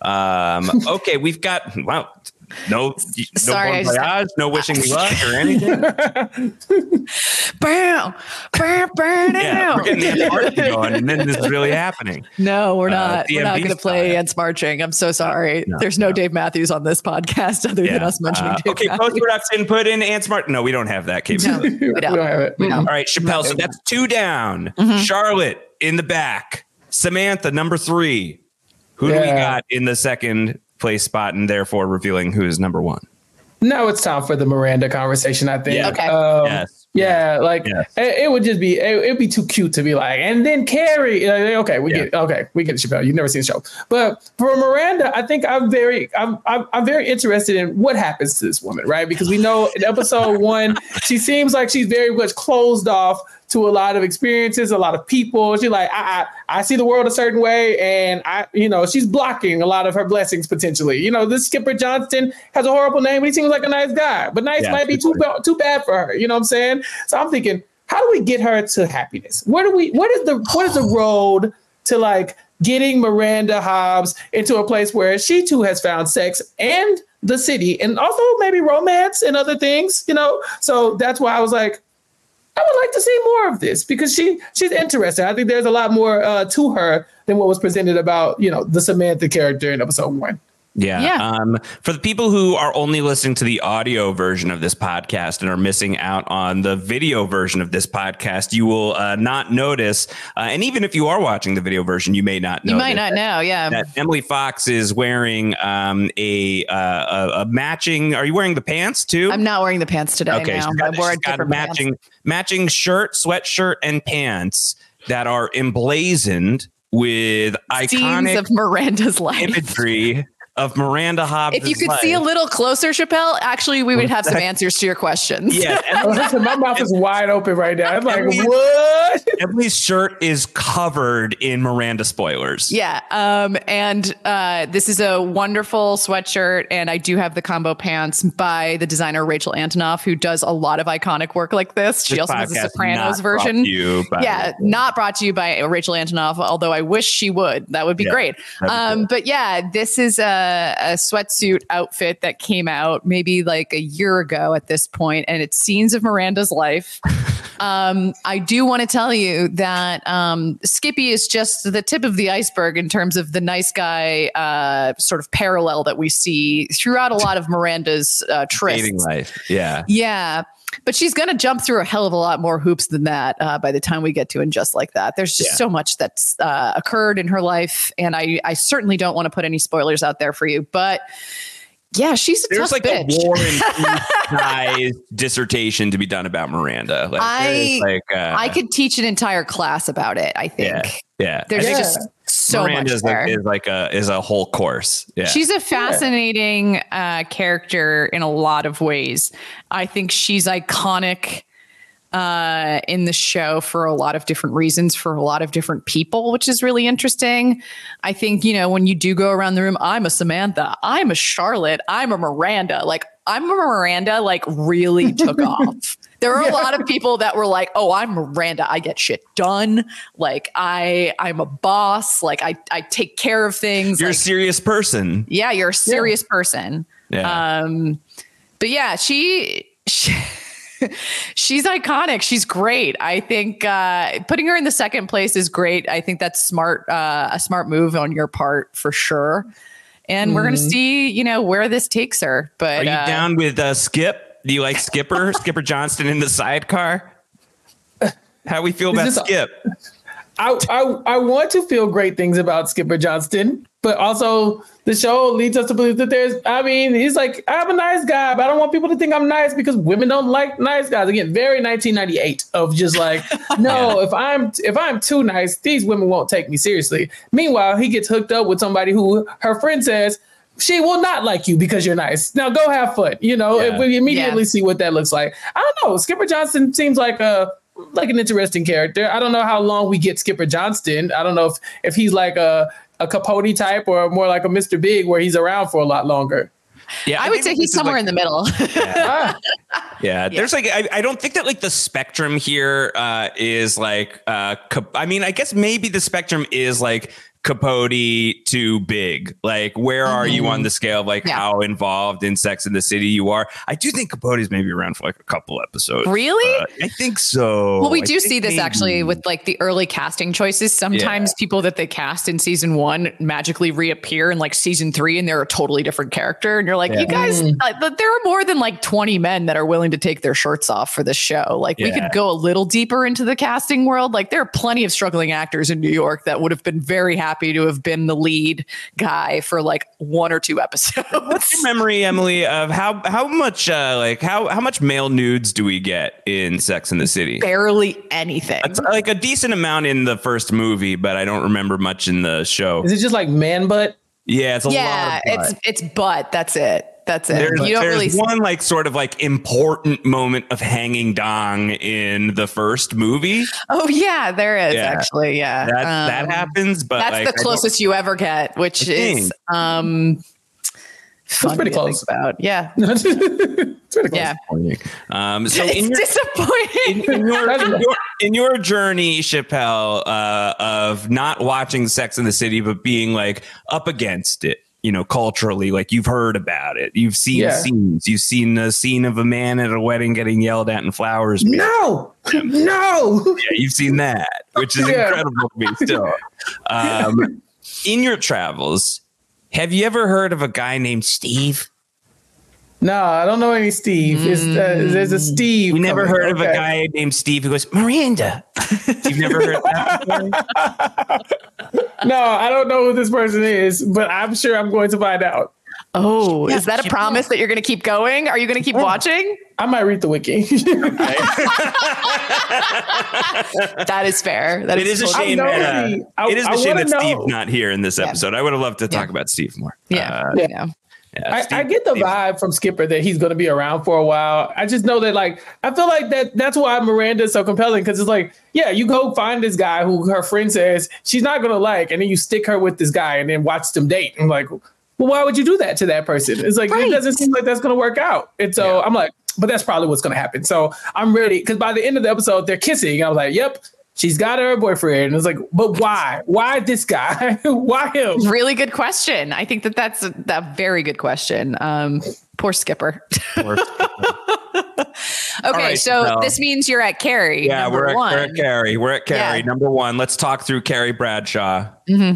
Um, okay, we've got, well, no, no Sorry, I bon just- voyage, no wishing me luck or anything. Bam, bam, bam. Yeah, we're getting the party going, and then this is really happening. No, we're Uh, not. we're not D M V going to play style. Ants Marching. I'm so sorry. No, There's no, no. Dave Matthews on this podcast other than Yeah. us mentioning Uh, Dave okay, Matthews. post-production put in Ant Smart. No, we don't have that No, capability. we We don't. don't have it. We don't. All right, Chappelle. So that's two down. Mm-hmm. Charlotte in the back. Samantha, number three. Who do we Yeah. got in the second place spot, and therefore revealing who is number one? Now it's time for the Miranda conversation, I think. Yeah. Okay. Um, Yes. Yeah, like Yes. it, it would just be it, it'd be too cute to be like, and then Carrie. Like, okay, we Yeah. get okay, we get Chappelle. You've never seen the show, but for Miranda, I think I'm very I'm, I'm I'm very interested in what happens to this woman, right? Because we know in episode one, she seems like she's very much closed off to a lot of experiences, a lot of people. She's like, I, I I see the world a certain way, and I, you know, she's blocking a lot of her blessings potentially. You know, this Skipper Johnston has a horrible name, but he seems like a nice guy. But nice Yeah, might be good too point. ba- too bad for her. You know what I'm saying? So I'm thinking, how do we get her to happiness? Where do we? What is the what is the road to like getting Miranda Hobbs into a place where she too has found sex and the city, and also maybe romance and other things? You know, so that's why I was like, I would like to see more of this because she she's interesting. I think there's a lot more uh, to her than what was presented about, you know, the Samantha character in episode one. Yeah. Yeah. Um, for the people who are only listening to the audio version of this podcast and are missing out on the video version of this podcast, you will uh, not notice. Uh, and even if you are watching the video version, you may not know. You might that- not know. Yeah. That Emily Fox is wearing um, a, uh, a a matching. Are you wearing the pants too? I'm not wearing the pants today. Okay, now. she's got, I wore she's got different pants. matching matching shirt, sweatshirt, and pants that are emblazoned with Scenes iconic of Miranda's life. imagery of Miranda Hobbs. If you could life. see a little closer, Chappelle, actually, we would have some answers to your questions. Yeah, Listen, my mouth is wide open right now. I'm like, Emily's, what? Emily's shirt is covered in Miranda spoilers. Yeah, um, and uh, this is a wonderful sweatshirt, and I do have the combo pants by the designer Rachel Antonoff, who does a lot of iconic work like this. She this also has a Sopranos version. Yeah, not brought to you by Rachel Antonoff, although I wish she would. That would be yeah, great. Um, cool. But yeah, this is a, a sweatsuit outfit that came out maybe like a year ago at this point, and it's scenes of Miranda's life. um, I do want to tell you that um, Skippy is just the tip of the iceberg in terms of the nice guy uh, sort of parallel that we see throughout a lot of Miranda's uh, trysts. Dating life. Yeah. Yeah. But she's going to jump through a hell of a lot more hoops than that uh, by the time we get to And Just Like That. There's just yeah. so much that's uh, occurred in her life. And I, I certainly don't want to put any spoilers out there for you. But yeah, she's a There's tough like bitch. a War and Peace dissertation to be done about Miranda. Like, I, like, uh, I could teach an entire class about it, I think. Yeah. yeah. There's think just so Miranda much there. Is like a is a whole course. Yeah. She's a fascinating uh, character in a lot of ways. I think she's iconic uh, in the show for a lot of different reasons, for a lot of different people, which is really interesting. I think, you know, when you do go around the room, I'm a Samantha, I'm a Charlotte, I'm a Miranda, like I'm a Miranda, like really took off. There are yeah. a lot of people that were like, oh, I'm Miranda. I get shit done. Like I, I'm a boss. Like I, I take care of things. You're like, a serious person. Yeah. You're a serious yeah. person. Yeah. Um, but yeah, she, she she's iconic. She's great. I think uh, putting her in the second place is great. I think that's smart, uh, a smart move on your part for sure. And mm-hmm. we're going to see, you know, where this takes her. But are you uh, down with uh, Skip? Do you like Skipper, Skipper Johnston in the sidecar? How we feel about Skip? I, I I want to feel great things about Skipper Johnston, but also the show leads us to believe that there's, I mean, he's like, I'm a nice guy, but I don't want people to think I'm nice because women don't like nice guys. Again, very nineteen ninety-eight of just like, no, if I'm if I'm too nice, these women won't take me seriously. Meanwhile, he gets hooked up with somebody who her friend says, she will not like you because you're nice. Now go have fun. You know, yeah. we immediately yeah. see what that looks like. I don't know. Skipper Johnston seems like a like an interesting character. I don't know how long we get Skipper Johnston. I don't know if if he's like a, a Capote type or more like a Mister Big where he's around for a lot longer. Yeah, I, I would say he's somewhere like, in the middle. Yeah, yeah there's yeah. like I, I don't think that like the spectrum here uh, is like uh, I mean, I guess maybe the spectrum is like Capote to Big. Like, where are mm-hmm. you on the scale of like yeah. how involved in Sex and the City you are? I do think Capote is maybe around for like a couple episodes. Really? Uh, I think so. Well, we I do see this maybe. actually with like the early casting choices. Sometimes yeah. people that they cast in season one magically reappear in like season three and they're a totally different character. And you're like, yeah. you guys, mm. uh, there are more than like twenty men that are willing to take their shirts off for this show. Like yeah. we could go a little deeper into the casting world. Like there are plenty of struggling actors in New York that would have been very happy to have been the lead guy for like one or two episodes. What's your memory, Emily, of how how much uh, like how how much male nudes do we get in Sex and the City? Barely anything. It's like a decent amount in the first movie, but I don't remember much in the show. Is it just like man butt? Yeah, it's a yeah, lot. Yeah, it's it's butt. That's it. That's it. There's, you don't there's really one like sort of like important moment of hanging dong in the first movie. Oh yeah, there is yeah. actually. Yeah, that, um, that happens. But that's like, the closest you ever get, which is um, fun pretty close. About yeah, it's pretty close. Yeah. Um, so it's in your, disappointing. In, in, your, in, your, in your journey, Chappelle, uh, of not watching Sex and the City but being like up against it. You know, culturally, like you've heard about it. You've seen yeah. scenes. You've seen the scene of a man at a wedding getting yelled at and flowers. No, no. Yeah, you've seen that, which is yeah. incredible to me still. Um, in your travels, have you ever heard of a guy named Steve? No, I don't know any Steve. Mm. Uh, there's a Steve. You never heard okay. of a guy named Steve who goes, Miranda. You've never heard that before? No, I don't know who this person is, but I'm sure I'm going to find out. Oh, Yeah, is that a she promise that you're going to keep going? Are you going to keep watching? I might read the wiki. That is fair. That It is a totally shame. I'm That, uh, nosy. I- it is a I shame wanna that know. Steve's not here in this Yeah. episode. I would have loved to talk Yeah. about Steve more. Yeah. Uh, Yeah. yeah. yeah, I, Steve- I get the Steve- vibe from Skipper that he's going to be around for a while. I just know that, like, I feel like that that's why Miranda is so compelling, because it's like, yeah, you go find this guy who her friend says she's not going to like, and then you stick her with this guy and then watch them date. I'm like, well, why would you do that to that person? It's like, Right. it doesn't seem like that's going to work out. And so I'm like, but that's probably what's going to happen. So I'm ready, because by the end of the episode, they're kissing. I was like, yep, she's got her boyfriend. And it's like, but why? Why this guy? Why him? Really good question. I think that that's a, a very good question. Um, poor Skipper. Or- Okay, right, so so- this means you're at Carrie. yeah, number we're at, one. we're at Carrie. We're at Carrie. Yeah. Number one. Let's talk through Carrie Bradshaw.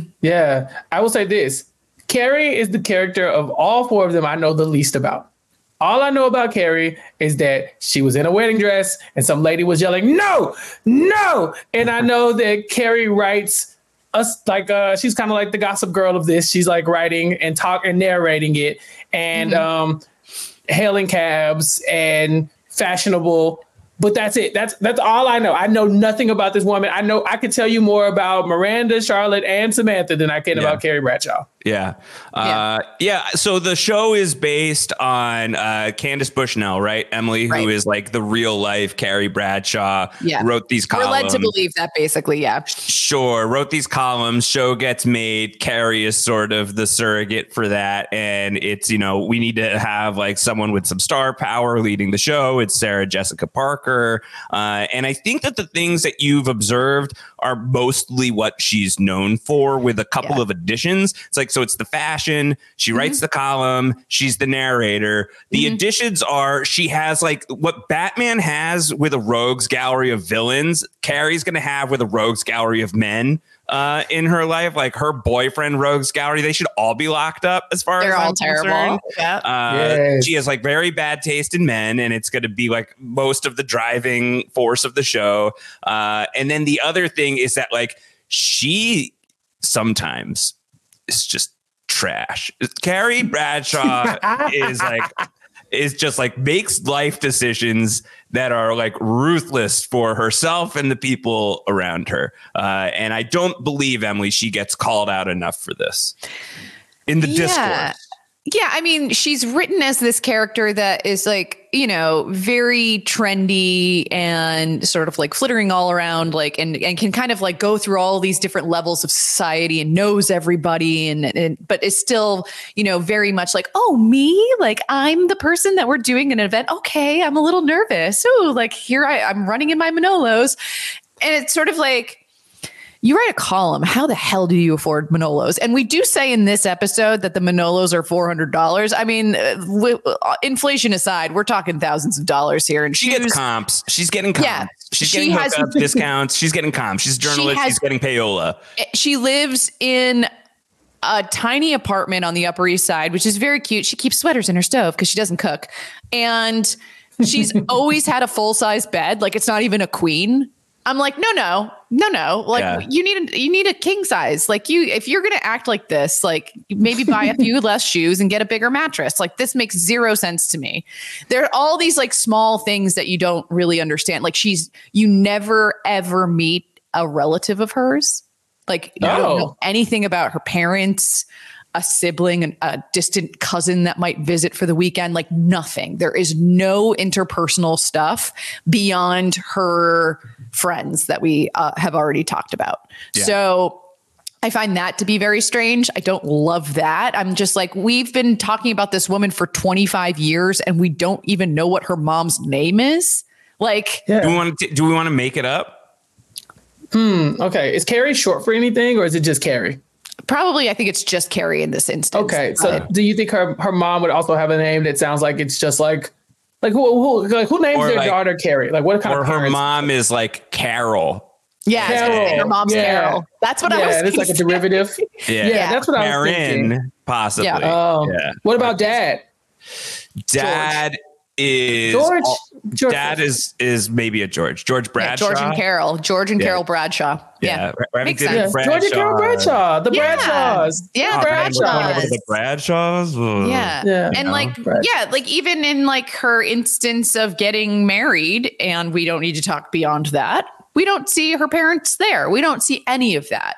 Yeah, I will say this. Carrie is the character of all four of them I know the least about. All I know about Carrie is that she was in a wedding dress and some lady was yelling, no, no. And I know that Carrie writes us like, uh, she's kind of like the Gossip Girl of this. She's like writing and talk and narrating it and um, hailing cabs and fashionable. But that's it. That's that's all I know. I know nothing about this woman. I know I could tell you more about Miranda, Charlotte, and Samantha than I can Yeah. about Carrie Bradshaw. Yeah. Uh, yeah. So the show is based on uh, Candace Bushnell, right? Emily, Right. who is like the real life Carrie Bradshaw, Yeah. wrote these We're columns. led to believe that, basically. Yeah. Sure, wrote these columns, show gets made, Carrie is sort of the surrogate for that. And it's, you know, we need to have like someone with some star power leading the show. It's Sarah Jessica Parker. Uh, and I think that the things that you've observed are mostly what she's known for, with a couple Yeah. of additions. It's like, so it's the fashion, she writes the column, she's the narrator. The Mhm. additions are, she has like what Batman has with a rogues gallery of villains, Carrie's going to have with a rogues gallery of men uh, in her life. Like her boyfriend rogues gallery, they should all be locked up as far They're as all I'm terrible. concerned. Yeah. Uh, Yes. She has like very bad taste in men, and it's going to be like most of the driving force of the show. Uh, and then the other thing is that like she sometimes is just trash. Carrie Bradshaw is like is just like makes life decisions that are like ruthless for herself and the people around her. Uh, and I don't believe, Emily, she gets called out enough for this in the Yeah. discourse. Yeah, I mean, she's written as this character that is like, you know, very trendy and sort of like flittering all around, like, and, and can kind of like go through all these different levels of society and knows everybody. And, and, but is still, you know, very much like, oh, me, like, I'm the person that we're doing an event. Okay, I'm a little nervous. Oh, like here I, I'm running in my Manolos. And it's sort of like, you write a column. How the hell do you afford Manolos? And we do say in this episode that the Manolos are four hundred dollars. I mean, uh, li- uh, inflation aside, we're talking thousands of dollars here. And She shoes, gets comps. She's getting comps. Yeah, She's she getting has- hookup discounts. She's getting comps. She's a journalist. has- She's getting payola. she lives in a tiny apartment on the Upper East Side, which is very cute. She keeps sweaters in her stove because she doesn't cook. And she's always had a full size bed. Like it's not even a queen. I'm like, no, no, no, no. Like Yeah. you need a, you need a king size. Like you, if you're going to act like this, like maybe buy a few less shoes and get a bigger mattress. Like this makes zero sense to me. There are all these like small things that you don't really understand. Like she's, you never ever meet a relative of hers. Like you don't Oh. know anything about her parents, a sibling, an, a distant cousin that might visit for the weekend, like nothing. There is no interpersonal stuff beyond her friends that we uh, have already talked about. Yeah. So I find that to be very strange. I don't love that. I'm just like, we've been talking about this woman for twenty-five years and we don't even know what her mom's name is. Like, Yeah. Do we want to? Do we want to make it up? Okay. Is Carrie short for anything, or is it just Carrie? probably, I think it's just Carrie in this instance. Okay. So Uh, do you think her her mom would also have a name that sounds like it's just like like who who like who names Or their like- daughter Carrie? Like what kind Or of her parents? mom is like Carol. yeah, Carol. her mom's Yeah. Carol. That's what I was Yeah, it's like a thinking. derivative. Yeah. Yeah, that's what I was thinking. Karen, possibly. Yeah. Um, Yeah. What about dad? Dad. is George. all- George dad is is maybe a George. George Yeah, Bradshaw. George and Carol. George and Yeah. Carol Bradshaw. Yeah, Yeah. Makes Remington sense. Yeah, George and Carol Bradshaw, the Yeah. Bradshaws. Yeah, Oh, the man, we're going over to Bradshaws. the Bradshaws. Ugh. Yeah. Yeah. And know, like, right. yeah, like even in like her instance of getting married, and we don't need to talk beyond that. We don't see her parents there. We don't see any of that.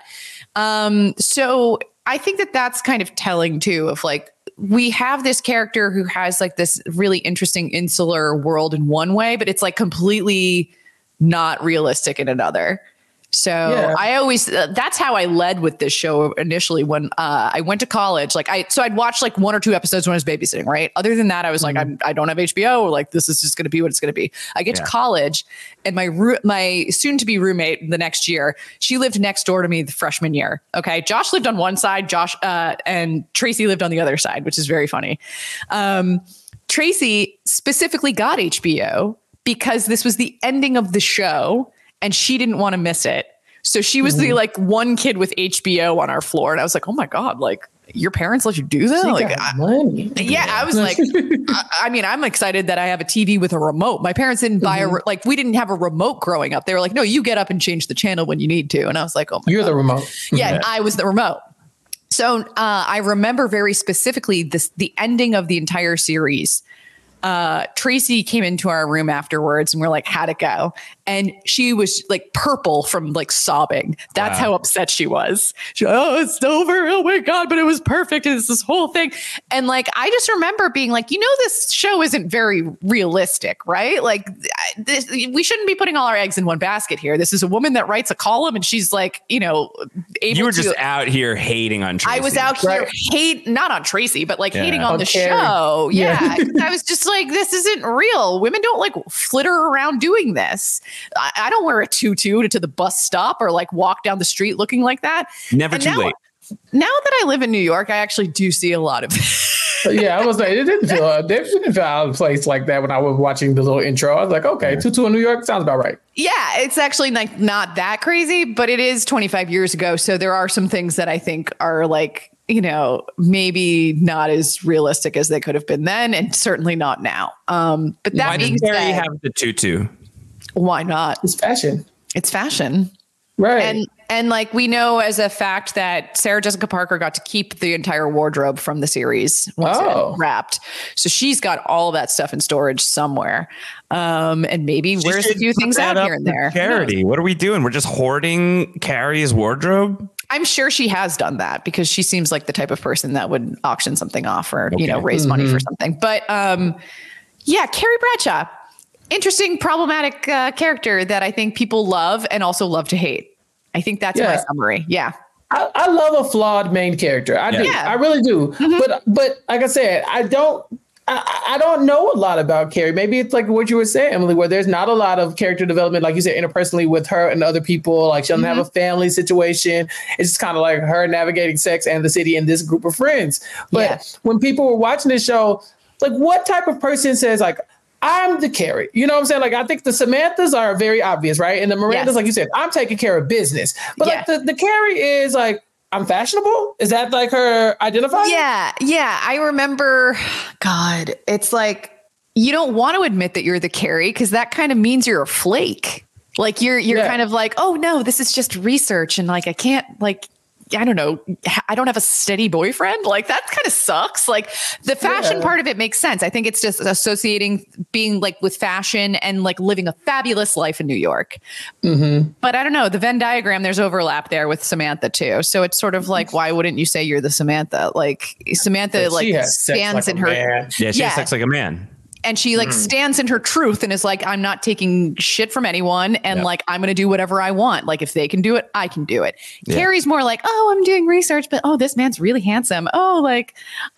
Um, so I think that that's kind of telling too of like, we have this character who has like this really interesting insular world in one way, but it's like completely not realistic in another. So Yeah. I always, uh, that's how I led with this show initially when uh, I went to college. Like I, so I'd watch like one or two episodes when I was babysitting, right? Other than that, I was like, I'm, I don't have H B O. Like this is just going to be what it's going to be. I get Yeah. to college and my, roo- my soon to be roommate the next year, she lived next door to me the freshman year. Okay. Josh lived on one side, Josh, uh, and Tracy lived on the other side, which is very funny. Um, Tracy specifically got H B O because this was the ending of the show and she didn't want to miss it. So she was Mm-hmm. the like one kid with H B O on our floor. And I was like, oh my God, like your parents let you do that? She Like, got I- money. yeah, I was like, I, I mean, I'm excited that I have a T V with a remote. My parents didn't buy a, re- like, we didn't have a remote growing up. They were like, no, you get up and change the channel when you need to. And I was like, oh my You're God. the remote. Yeah, I was the remote. So uh, I remember very specifically this the ending of the entire series. Uh, Tracy came into our room afterwards and we're like, how'd it go? And she was like purple from like sobbing. That's Wow. how upset she was. She, oh, it's over. Oh my God, but it was perfect. It's this whole thing. And like, I just remember being like, you know, this show isn't very realistic, right? Like I- this, we shouldn't be putting all our eggs in one basket here. This is a woman that writes a column and she's like, you know, able You were to just out here hating on Tracy. I was out here Right. hate not on Tracy, but like Yeah. hating on On the Carrie. show. Yeah. Yeah. I was just like, this isn't real. Women don't like flitter around doing this. I, I don't wear a tutu to, to the bus stop or like walk down the street looking like that. Never And too now, late. now that I live in New York, I actually do see a lot of But yeah, I was like, it didn't feel it didn't feel out of place like that when I was watching the little intro. I was like, okay, Tutu in New York sounds about right. Yeah, it's actually like not that crazy, but it is twenty-five years ago. So there are some things that I think are like, you know, maybe not as realistic as they could have been then, and certainly not now. Um, but that Why being did Carrie said, have the tutu? why not? It's fashion, It's fashion. right? And and like we know as a fact that Sarah Jessica Parker got to keep the entire wardrobe from the series once Oh. it wrapped. So she's got all that stuff in storage somewhere. Um, and maybe She wears a should few put things that out up here and for there. Who knows? Charity. What are we doing? We're just hoarding Carrie's wardrobe. I'm sure she has done that because she seems like the type of person that would auction something off or, you know, Okay. raise money for something. But um, yeah, Carrie Bradshaw, interesting, problematic uh, character that I think people love and also love to hate. I think that's my Yeah. summary. Yeah. I, I love a flawed main character. I do. Yeah. I really do. But but like I said, I don't I, I don't know a lot about Carrie. Maybe it's like what you were saying, Emily, where there's not a lot of character development, like you said, interpersonally with her and other people. Like she doesn't have a family situation. It's just kind of like her navigating sex and the city and this group of friends. But Yeah. when people were watching this show, like what type of person says like, I'm the Carrie. You know what I'm saying? Like, I think the Samanthas are very obvious, right? And the Mirandas, Yes. like you said, I'm taking care of business. But like Yeah. the, the Carrie is like, I'm fashionable. Is that like her identifier? Yeah. Yeah. I remember, God, it's like you don't want to admit that you're the Carrie because that kind of means you're a flake. Like you're, you're Yeah. kind of like, oh no, this is just research. And like, I can't like, I don't know. I don't have a steady boyfriend. Like that kind of sucks. Like the fashion Yeah. part of it makes sense. I think it's just associating being like with fashion and like living a fabulous life in New York. Mm-hmm. But I don't know. The Venn diagram, there's overlap there with Samantha too. So it's sort of like, why wouldn't you say you're the Samantha? Like Samantha, like She has sex stands like in a her, man. Yeah, she Yeah. has sex like a man. and she like stands in her truth and is like, I'm not taking shit from anyone, and Yeah. like I'm gonna do whatever I want. Like if they can do it, I can do it. Yeah. Carrie's more like, oh, I'm doing research, but oh, this man's really handsome. Oh, like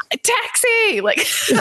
taxi. Like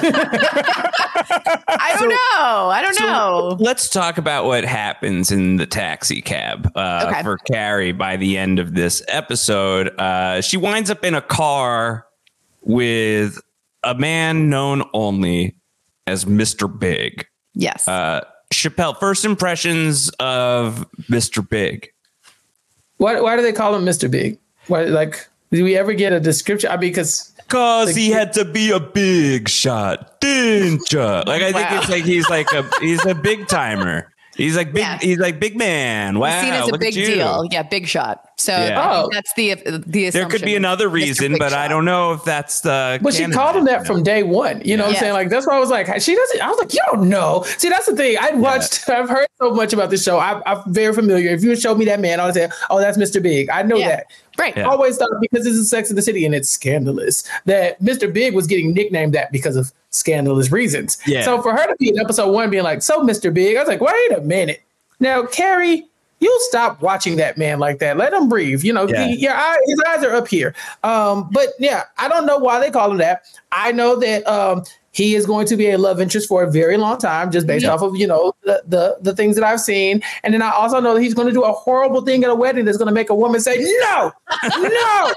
I don't know. I don't So know. let's talk about what happens in the taxi cab uh, Okay. for Carrie by the end of this episode. Uh, she winds up in a car with a man known only as Mister Big. Yes. Uh, Chappelle, first impressions of Mister Big. Why, why do they call him Mister Big? Why, like, do we ever get a description? I mean, because Cause he had to be a big shot, didn't ya? Like I think Wow. it's like he's like a he's a big timer. He's like big. Yeah. He's like big man. Wow, Seen as a look big at you. deal. Yeah, big shot. So Yeah. I Oh. think that's the the There could be assumption. another Mister reason, Big but I Shot. don't know if that's the. But she called him that from day one. You know what I'm Yeah. saying? Like, that's why I was like, she doesn't, I was like, you don't know. See, that's the thing. I'd watched, I've heard so much about this show. I, I'm very familiar. If you showed me that man, I would say, oh, that's Mister Big. I know Yeah. that. Right. I always thought because this is Sex in the City and it's scandalous that Mister Big was getting nicknamed that because of scandalous reasons. Yeah. So for her to be in episode one being like, so Mister Big, I was like, wait a minute. Now, Carrie, you stop watching that man like that. Let him breathe. You know, Yeah. he, your eye, his eyes are up here. Um, but yeah, I don't know why they call him that. I know that um, he is going to be a love interest for a very long time, just based Yeah. off of, you know, the, the the things that I've seen. And then I also know that he's going to do a horrible thing at a wedding that's going to make a woman say, no, no,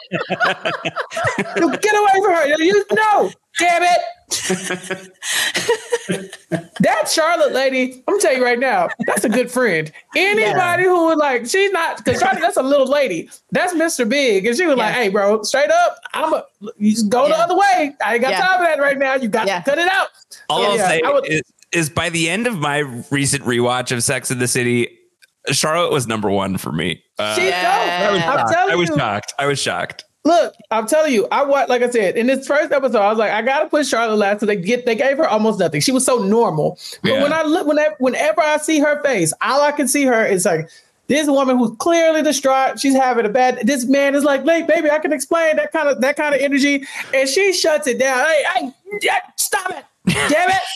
you get away from her. You no, damn it. That Charlotte lady, I'm gonna tell you right now, that's a good friend. Anybody who would like, she's not, because Charlotte, that's a little lady. That's Mister Big. And she was like, Yeah. hey, bro, straight up, I'm a, you just go the Yeah. other way. I ain't got Yeah. time for that right now. You got Yeah. to cut it out. All So, I'll yeah, say I would- is, is by the end of my recent rewatch of Sex in the City, Charlotte was number one for me. Uh, She's Yeah. dope. I'm I telling was you. shocked. I was shocked. Look, I'm telling you, I watched, like I said, in this first episode, I was like, I gotta put Charlotte last because they get they gave her almost nothing. She was so normal. But Yeah. when I look, whenever, whenever I see her face, all I can see her is like this woman who's clearly distraught. She's having a bad. This man is like, "Hey, baby, I can explain that kind of that kind of energy," and she shuts it down. Hey, hey, yeah, stop it! Damn it!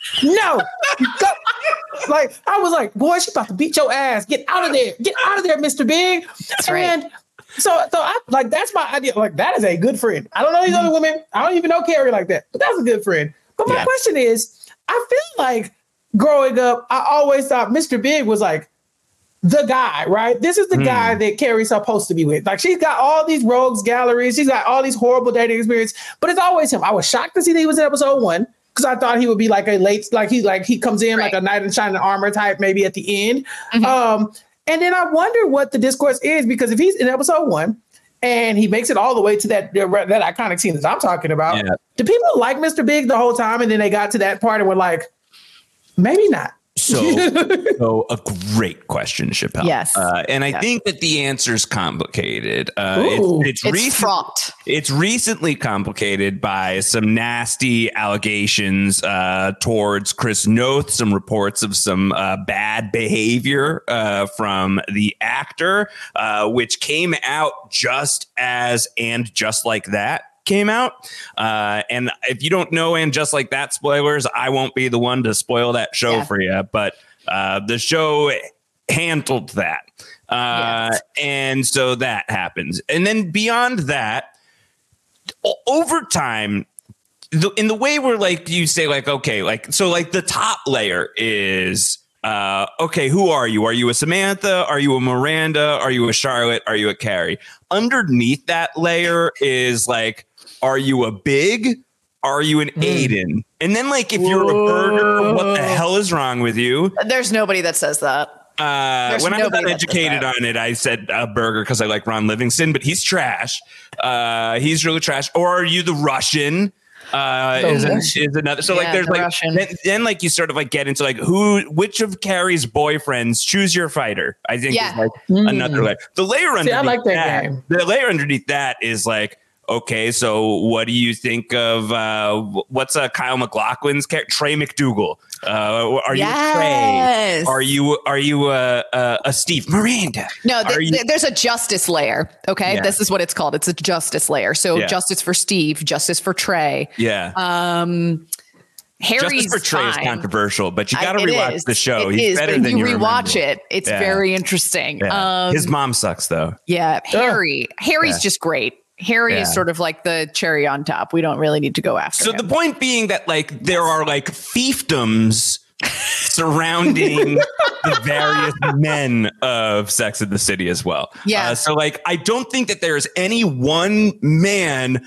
No, Go. Like I was like, boy, she's about to beat your ass. Get out of there! Get out of there, Mister Big. That's and right. so, so I like that's my idea. Like that is a good friend. I don't know these other women. I don't even know Carrie like that, but that's a good friend. But my Yeah. question is, I feel like growing up, I always thought Mister Big was like the guy, right? This is the guy that Carrie's supposed to be with. Like she's got all these rogues galleries, she's got all these horrible dating experiences, but it's always him. I was shocked to see that he was in episode one because I thought he would be like a late, like he like he comes in like Right. a knight in shining armor type, maybe at the end. Mhm. Um, and then I wonder what the discourse is because if he's in episode one and he makes it all the way to that that iconic scene that I'm talking about, Yeah. do people like Mister Big the whole time and then they got to that part and were like, maybe not? So, so a great question, Chappelle. Yes. Uh, and I Yeah. think that the answer's complicated. Uh, Ooh. it's it's, It's recent- fraught. it's recently complicated by some nasty allegations uh, towards Chris Noth, some reports of some uh, bad behavior uh, from the actor, uh, which came out just as And Just Like That came out. Uh, and if you don't know And Just Like That spoilers, I won't be the one to spoil that show Yeah. for you. But uh, the show handled that. Uh, Yes. And so that happens. And then beyond that, o- over time, the, in the way where like you say like, okay, like, so like the top layer is, uh, okay, who are you? Are you a Samantha? Are you a Miranda? Are you a Charlotte? Are you a Carrie? Underneath that layer is like, are you a Big? Are you an Aiden? And then like, if you're a Burger, what the hell is wrong with you? There's nobody that says that. Uh, There's when I was nobody that does uneducated that. on it, I said uh, Burger because I like Ron Livingston, but he's trash. Uh, he's really trash. Or are you the Russian? Uh, The is, an- Russian. is another. So like, Yeah, there's the like, Russian. then, then like you sort of like get into like who, which of Carrie's boyfriends choose your fighter? I think Yeah. is like Mm. another layer. The layer underneath See, I like that game. The layer underneath that is like, okay, so what do you think of uh, what's uh, Kyle MacLachlan's character? Trey McDougal. Uh, are you a Trey? Yes. Are you are you a a, a Steve Miranda? No, th- Are you- th- there's a justice layer. Okay. Yeah. This is what it's called. It's a justice layer. So Yeah. justice for Steve, justice for Trey. Yeah. Um, Harry's Justice for Trey is fine. controversial, but you I- got to it rewatch is. the show. It He's is, better but than you you rewatch remember. it. It's Yeah. very interesting. Yeah. Um, His mom sucks though. yeah, Harry. Harry's Yeah. just great. Harry Yeah. is sort of like the cherry on top. We don't really need to go after So him. the point being that like there are like fiefdoms surrounding the various men of Sex and the City as well. Yeah. Uh, so like I don't think that there is any one man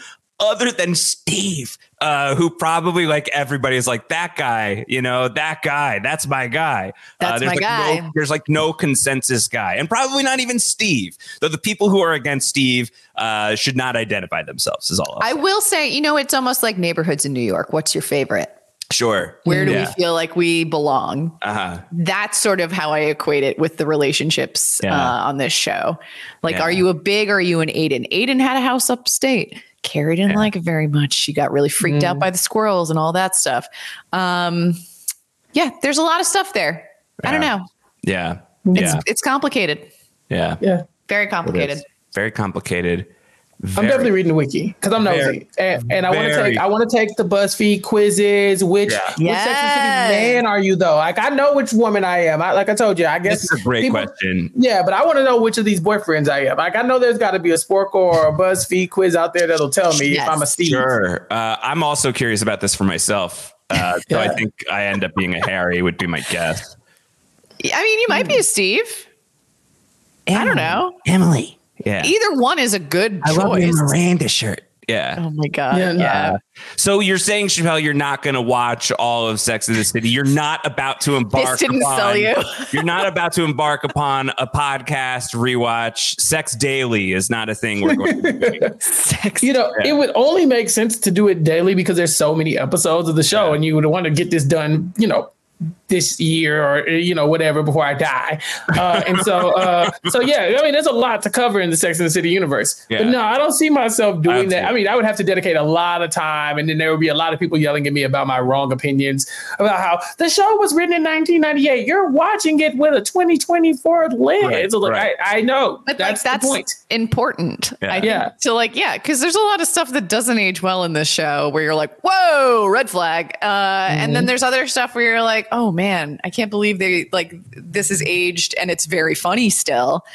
other than Steve, uh, who probably like everybody's like that guy, you know, that guy, that's my guy. That's uh, there's my like guy. No, there's like no consensus guy, and probably not even Steve. Though the people who are against Steve uh, should not identify themselves. Is all I'll I say. will say, you know, it's almost like neighborhoods in New York. What's your favorite? Sure. Where do yeah. we feel like we belong? Uh-huh. That's sort of how I equate it with the relationships Yeah. uh, on this show. Like, Yeah. are you a Big or are you an Aiden? Aiden had a house upstate. Carrie didn't Yeah. like it very much. She got really freaked Mm. out by the squirrels and all that stuff. Um, yeah, there's a lot of stuff there. I don't Yeah. know. Yeah. It's Yeah. it's complicated. Yeah. Yeah. Very It complicated. is. Very complicated. I'm Very- definitely reading the wiki because I'm nosy, Very- and, and I want to very- take I want to take the BuzzFeed quizzes. Which Yeah. which Sex and the Yes. City man are you though? Like I know which woman I am. I, like I told you, I guess This is a great people- question. Yeah, but I want to know which of these boyfriends I am. Like I know there's got to be a Sporkle or a BuzzFeed quiz out there that'll tell me Yes. if I'm a Steve. Sure. Uh, I'm also curious about this for myself. Uh, so I Yeah. think I end up being a Harry would be my guess. I mean, you might be a Steve. I don't know. Emily. Yeah. Either one is a good I love your choice. Miranda shirt. Yeah. Oh my god. Yeah, Yeah. no. So you're saying, Chappelle, you're not going to watch all of Sex and the City. You're not about to embark This didn't upon, sell you. You're not about to embark upon a podcast rewatch. Sex Daily is not a thing we're going to be doing. Sex. You know, Yeah. it would only make sense to do it daily because there's so many episodes of the show, Yeah. and you would want to get this done, you know, this year or you know whatever before I die. Uh, and so, uh, so yeah, I mean, there's a lot to cover in the Sex and the City universe. Yeah. But no, I don't see myself I doing don't that. see I mean, I would have to dedicate a lot of time, and then there would be a lot of people yelling at me about my wrong opinions about how the show was written in nineteen ninety-eight. You're watching it with a twenty twenty-four lens. Right, So, like, right. I, I know But that's, like, that's the point. important. Yeah. I think. Yeah. So like, yeah, because there's a lot of stuff that doesn't age well in this show where you're like, whoa, red flag. Uh, And Mm-hmm. then there's other stuff where you're like, oh man, I can't believe they like this is aged and it's very funny still.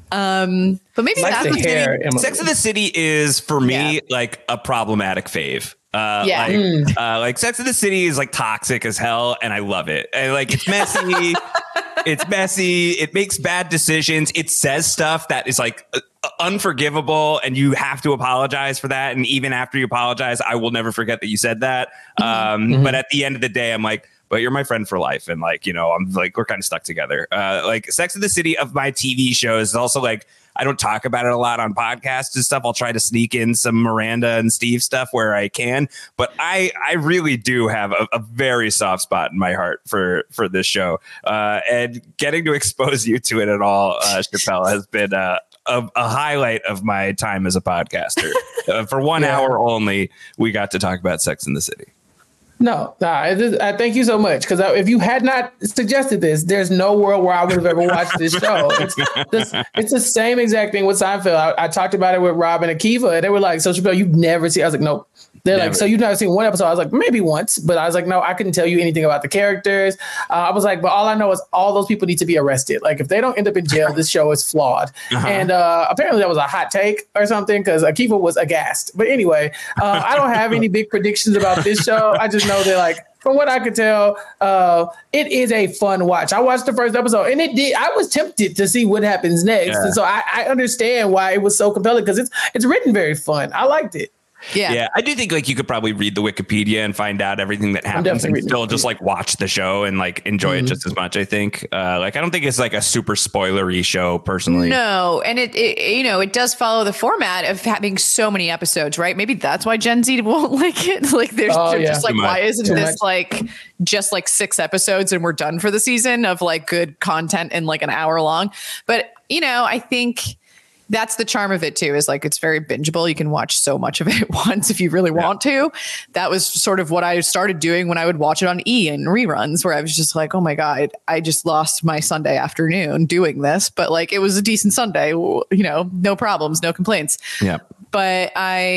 Um, but maybe Like that's the hair, Emily. Sex and the City is for me Yeah. like a problematic fave. Uh, Yeah. like, Mm. uh, like Sex and the City is like toxic as hell, and I love it. And like it's messy, it's messy. It makes bad decisions. It says stuff that is like uh, unforgivable, and you have to apologize for that. And even after you apologize, I will never forget that you said that. Um, Mhm. But at the end of the day, I'm like, but you're my friend for life. And like, you know, I'm like, we're kind of stuck together. Uh, like Sex and the City of my T V shows is also like, I don't talk about it a lot on podcasts and stuff. I'll try to sneak in some Miranda and Steve stuff where I can, but I, I really do have a, a very soft spot in my heart for, for this show. Uh, and getting to expose you to it at all, uh, Chappelle, has been uh, a, a highlight of my time as a podcaster. uh, for one Yeah. hour only, we got to talk about Sex and the City. No, nah, it is, I thank you so much because if you had not suggested this, there's no world where I would have ever watched this show. It's, this, it's the same exact thing with Seinfeld. I, I talked about it with Rob and Akiva, and they were like, "So Chappelle, you've never seen?" I was like, "Nope." They're Never. like, "So you've never seen one episode?" I was like, "Maybe once," but I was like, "No, I couldn't tell you anything about the characters." Uh, I was like, "But all I know is all those people need to be arrested. Like, if they don't end up in jail, this show is flawed." Uh-huh. And uh, apparently that was a hot take or something because Akiva was aghast. But anyway, uh, I don't have any big predictions about this show. I just know that like. From what I could tell, uh, it is a fun watch. I watched the first episode, and it did. I was tempted to see what happens next, Yeah. and so I, I understand why it was so compelling because it's it's written very fun. I liked it. Yeah. Yeah, I do think like you could probably read the Wikipedia and find out everything that happens definitely and reading still the just like watch the show and like enjoy Mhm. it just as much. I think uh, like I don't think it's like a super spoilery show personally. No, and it, it you know it does follow the format of having so many episodes, right? Maybe that's why Gen Z won't like it. Like there's Oh, they're yeah. just like, Too why much. isn't Too this much. like just like six episodes and we're done for the season of like good content and like an hour long? But you know, I think that's the charm of it too, is like it's very bingeable. You can watch so much of it at once if you really want to. That was sort of what I started doing when I would watch it on E! And reruns, where I was just like, oh my God, I just lost my Sunday afternoon doing this. But like it was a decent Sunday, you know, no problems, no complaints. Yeah. But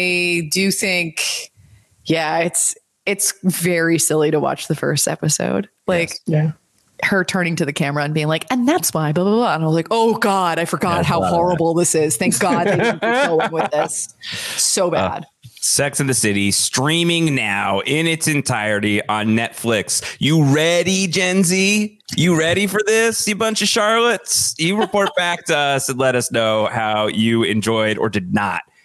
I do think, yeah, it's it's very silly to watch the first episode. Like Yeah. her turning to the camera and being like, and that's why, blah, blah, blah. And I was like, oh God, I forgot That's how why. horrible this is. Thank God they didn't keep going with this. So bad. Sex and the City streaming now in its entirety on Netflix. You ready, Gen Z? You ready for this, you bunch of Charlottes? You report back to us and let us know how you enjoyed or did not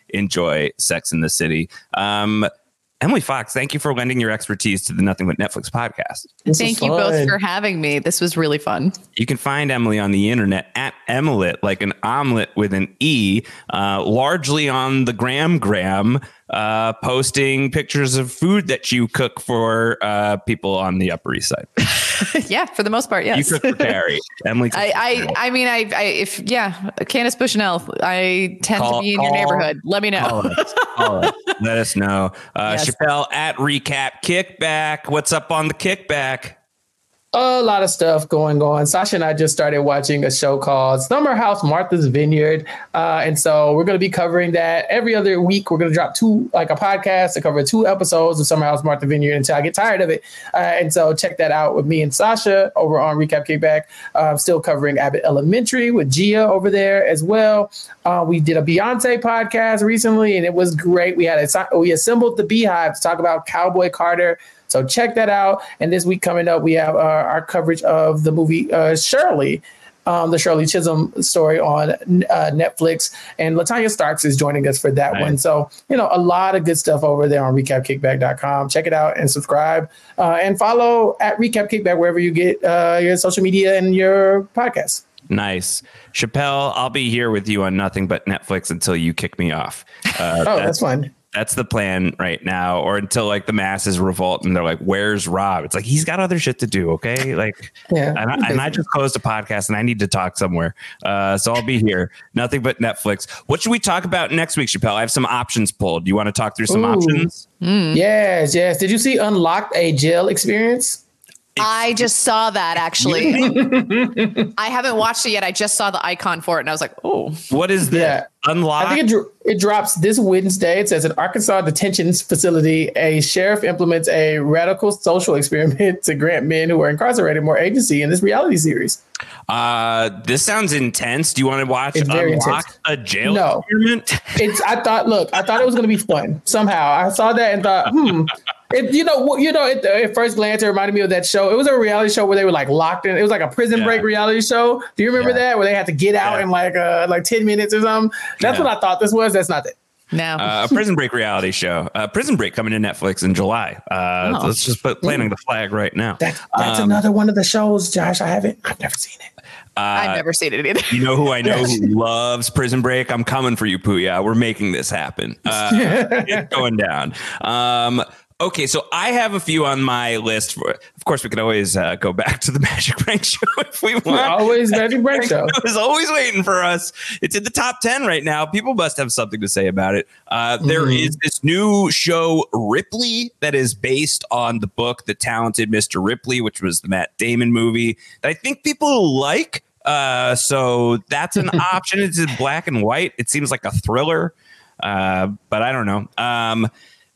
enjoy Sex in the City. Um, Emily Fox, thank you for lending your expertise to the Nothing But Netflix podcast. This Thank was you both fun. for having me. This was really fun. You can find Emily on the internet at Emilet, like an omelet with an E, uh, largely on the Gram Gram, uh, posting pictures of food that you cook for uh, people on the Upper East Side. Yeah, for the most part, yes. You cook for Carrie. Emily. cooks I, for I, Carrie. I mean, I, I, if yeah, Candace Bushnell, I tend Call- to be in call- your neighborhood. Let me know. Call us. Call us. Let us know. Uh, Yes. Chappelle at Recap Kickback. What's up on the kickback? A lot of stuff going on. Sasha and I just started watching a show called Summer House Martha's Vineyard. Uh, and so we're going to be covering that every other week. We're going to drop two, like a podcast to cover two episodes of Summer House Martha's Vineyard until I get tired of it. Uh, and so check that out with me and Sasha over on Recap Kickback. Uh, I'm still covering Abbott Elementary with Gia over there as well. Uh, we did a Beyonce podcast recently, and it was great. We had a, we assembled the Beehive to talk about Cowboy Carter. So check that out. And this week coming up, we have uh, our coverage of the movie uh, Shirley, um, the Shirley Chisholm story on uh, Netflix. And LaTanya Starks is joining us for that Nice. one. So, you know, a lot of good stuff over there on recap kickback dot com. Check it out and subscribe uh, and follow at Recap Kickback wherever you get uh, your social media and your podcasts. Nice. Chappelle, I'll be here with you on Nothing But Netflix until you kick me off. Uh, Oh, that's fun. That's the plan right now, or until like the masses revolt and they're like, "Where's Rob?" It's like he's got other shit to do. Okay, like, Yeah, and, I, and I just closed a podcast and I need to talk somewhere. Uh, so I'll be here. Nothing But Netflix. What should we talk about next week, Chappelle? I have some options pulled. Do you want to talk through some Ooh. options? Yes, yes. Did you see Unlocked, a jail experience? I just saw that actually. I haven't watched it yet. I just saw the icon for it and I was like, oh. What is this? Yeah. Unlock. I think it, dro- it drops this Wednesday. It says an Arkansas detention facility, a sheriff implements a radical social experiment to grant men who are incarcerated more agency in this reality series. Uh, this sounds intense. Do you want to watch It's very Unlock, intense. a jail No. experiment? It's. I thought. Look, I thought it was going to be fun. Somehow, I saw that and thought, hmm. It, you know, you know. At, at first glance, it reminded me of that show. It was a reality show where they were like locked in. It was like a prison Yeah. break reality show. Do you remember Yeah. that? Where they had to get out Yeah. in like uh like ten minutes or something. That's Yeah. what I thought this was. That's not it. No. Uh, a Prison Break reality show. Uh, Prison Break coming to Netflix in July. Uh, Oh. Let's just put planting the flag right now. That, that's Um, another one of the shows, Josh. I haven't. I've never seen it. I've never seen it either. You know who I know who loves Prison Break? I'm coming for you, Puya. We're making this happen. Uh, it's going down. Um, okay, so I have a few on my list. For, of course, we could always uh, go back to the Magic Prank Show if we want. Always Magic Break Show. It was always waiting for us. It's in the top ten right now. People must have something to say about it. Uh, there Mhm. is this new show, Ripley, that is based on the book, The Talented Mister Ripley, which was the Matt Damon movie that I think people like. Uh, so that's an option. It's in black and white. It seems like a thriller, uh, but I don't know. Um,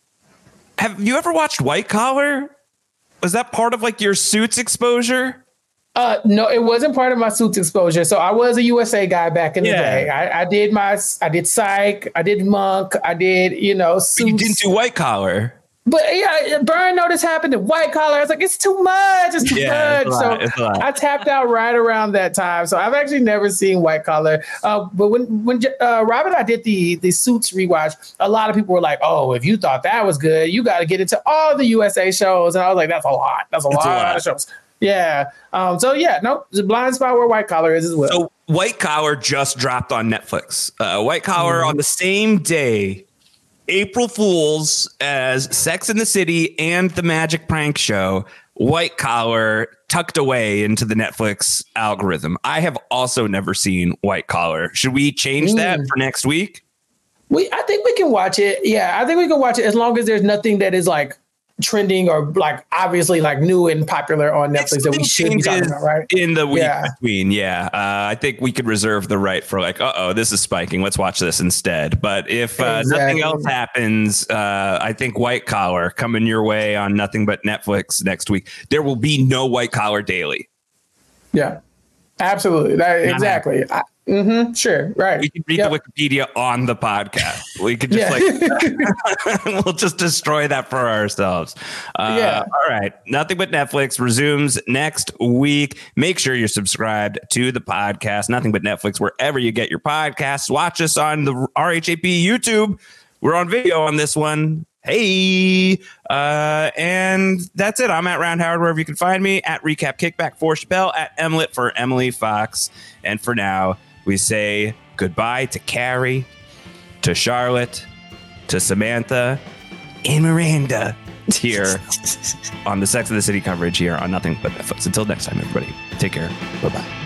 have you ever watched White Collar? Was that part of like your Suits exposure? Uh, no, it wasn't part of my Suits exposure. So I was a U S A guy back in the Yeah. day. I, I did my, I did Psych, I did Monk, I did, you know, But Suits. you didn't do White Collar. But yeah, Burn Notice happened to White Collar. I was like, it's too much. It's too Yeah, it's much. a lot, So it's a lot. I tapped out right around that time. So I've actually never seen White Collar. Uh, but when when uh, Rob and I did the the Suits rewatch, a lot of people were like, "Oh, if you thought that was good, you got to get into all the U S A shows." And I was like, "That's a lot. That's a, It's lot, a lot. of shows." Yeah. Um. So yeah, no, the blind spot where White Collar is as well. So White Collar just dropped on Netflix. Uh, White Collar on the same day, April Fools, as Sex and the City and the Magic Prank Show. White Collar tucked away into the Netflix algorithm. I have also never seen White Collar. Should we change that Mm. for next week? We, I think we can watch it. Yeah, I think we can watch it as long as there's nothing that is like trending or like obviously like new and popular on Netflix that we should be talking about, right? In the week Yeah. between, yeah. Uh, I think we could reserve the right for like, uh oh, this is spiking. Let's watch this instead. But if uh, nothing Exactly. else happens, uh, I think White Collar coming your way on Nothing But Netflix next week. There will be no White Collar Daily. Yeah, absolutely. That, exactly. I, Mm-hmm. Sure. Right. We can read Yep. the Wikipedia on the podcast. We could just Yeah. like, we'll just destroy that for ourselves. Uh, Yeah. All right. Nothing But Netflix resumes next week. Make sure you're subscribed to the podcast, Nothing But Netflix, wherever you get your podcasts. Watch us on the R H A P YouTube. We're on video on this one. Hey, uh, and that's it. I'm at Round Howard, wherever you can find me, at Recap Kickback for Chappelle, at Emlet for Emily Fox. And for now, we say goodbye to Carrie, to Charlotte, to Samantha, and Miranda here on the Sex and the City coverage here on Nothing But Netflix. Until next time, everybody, take care. Bye-bye.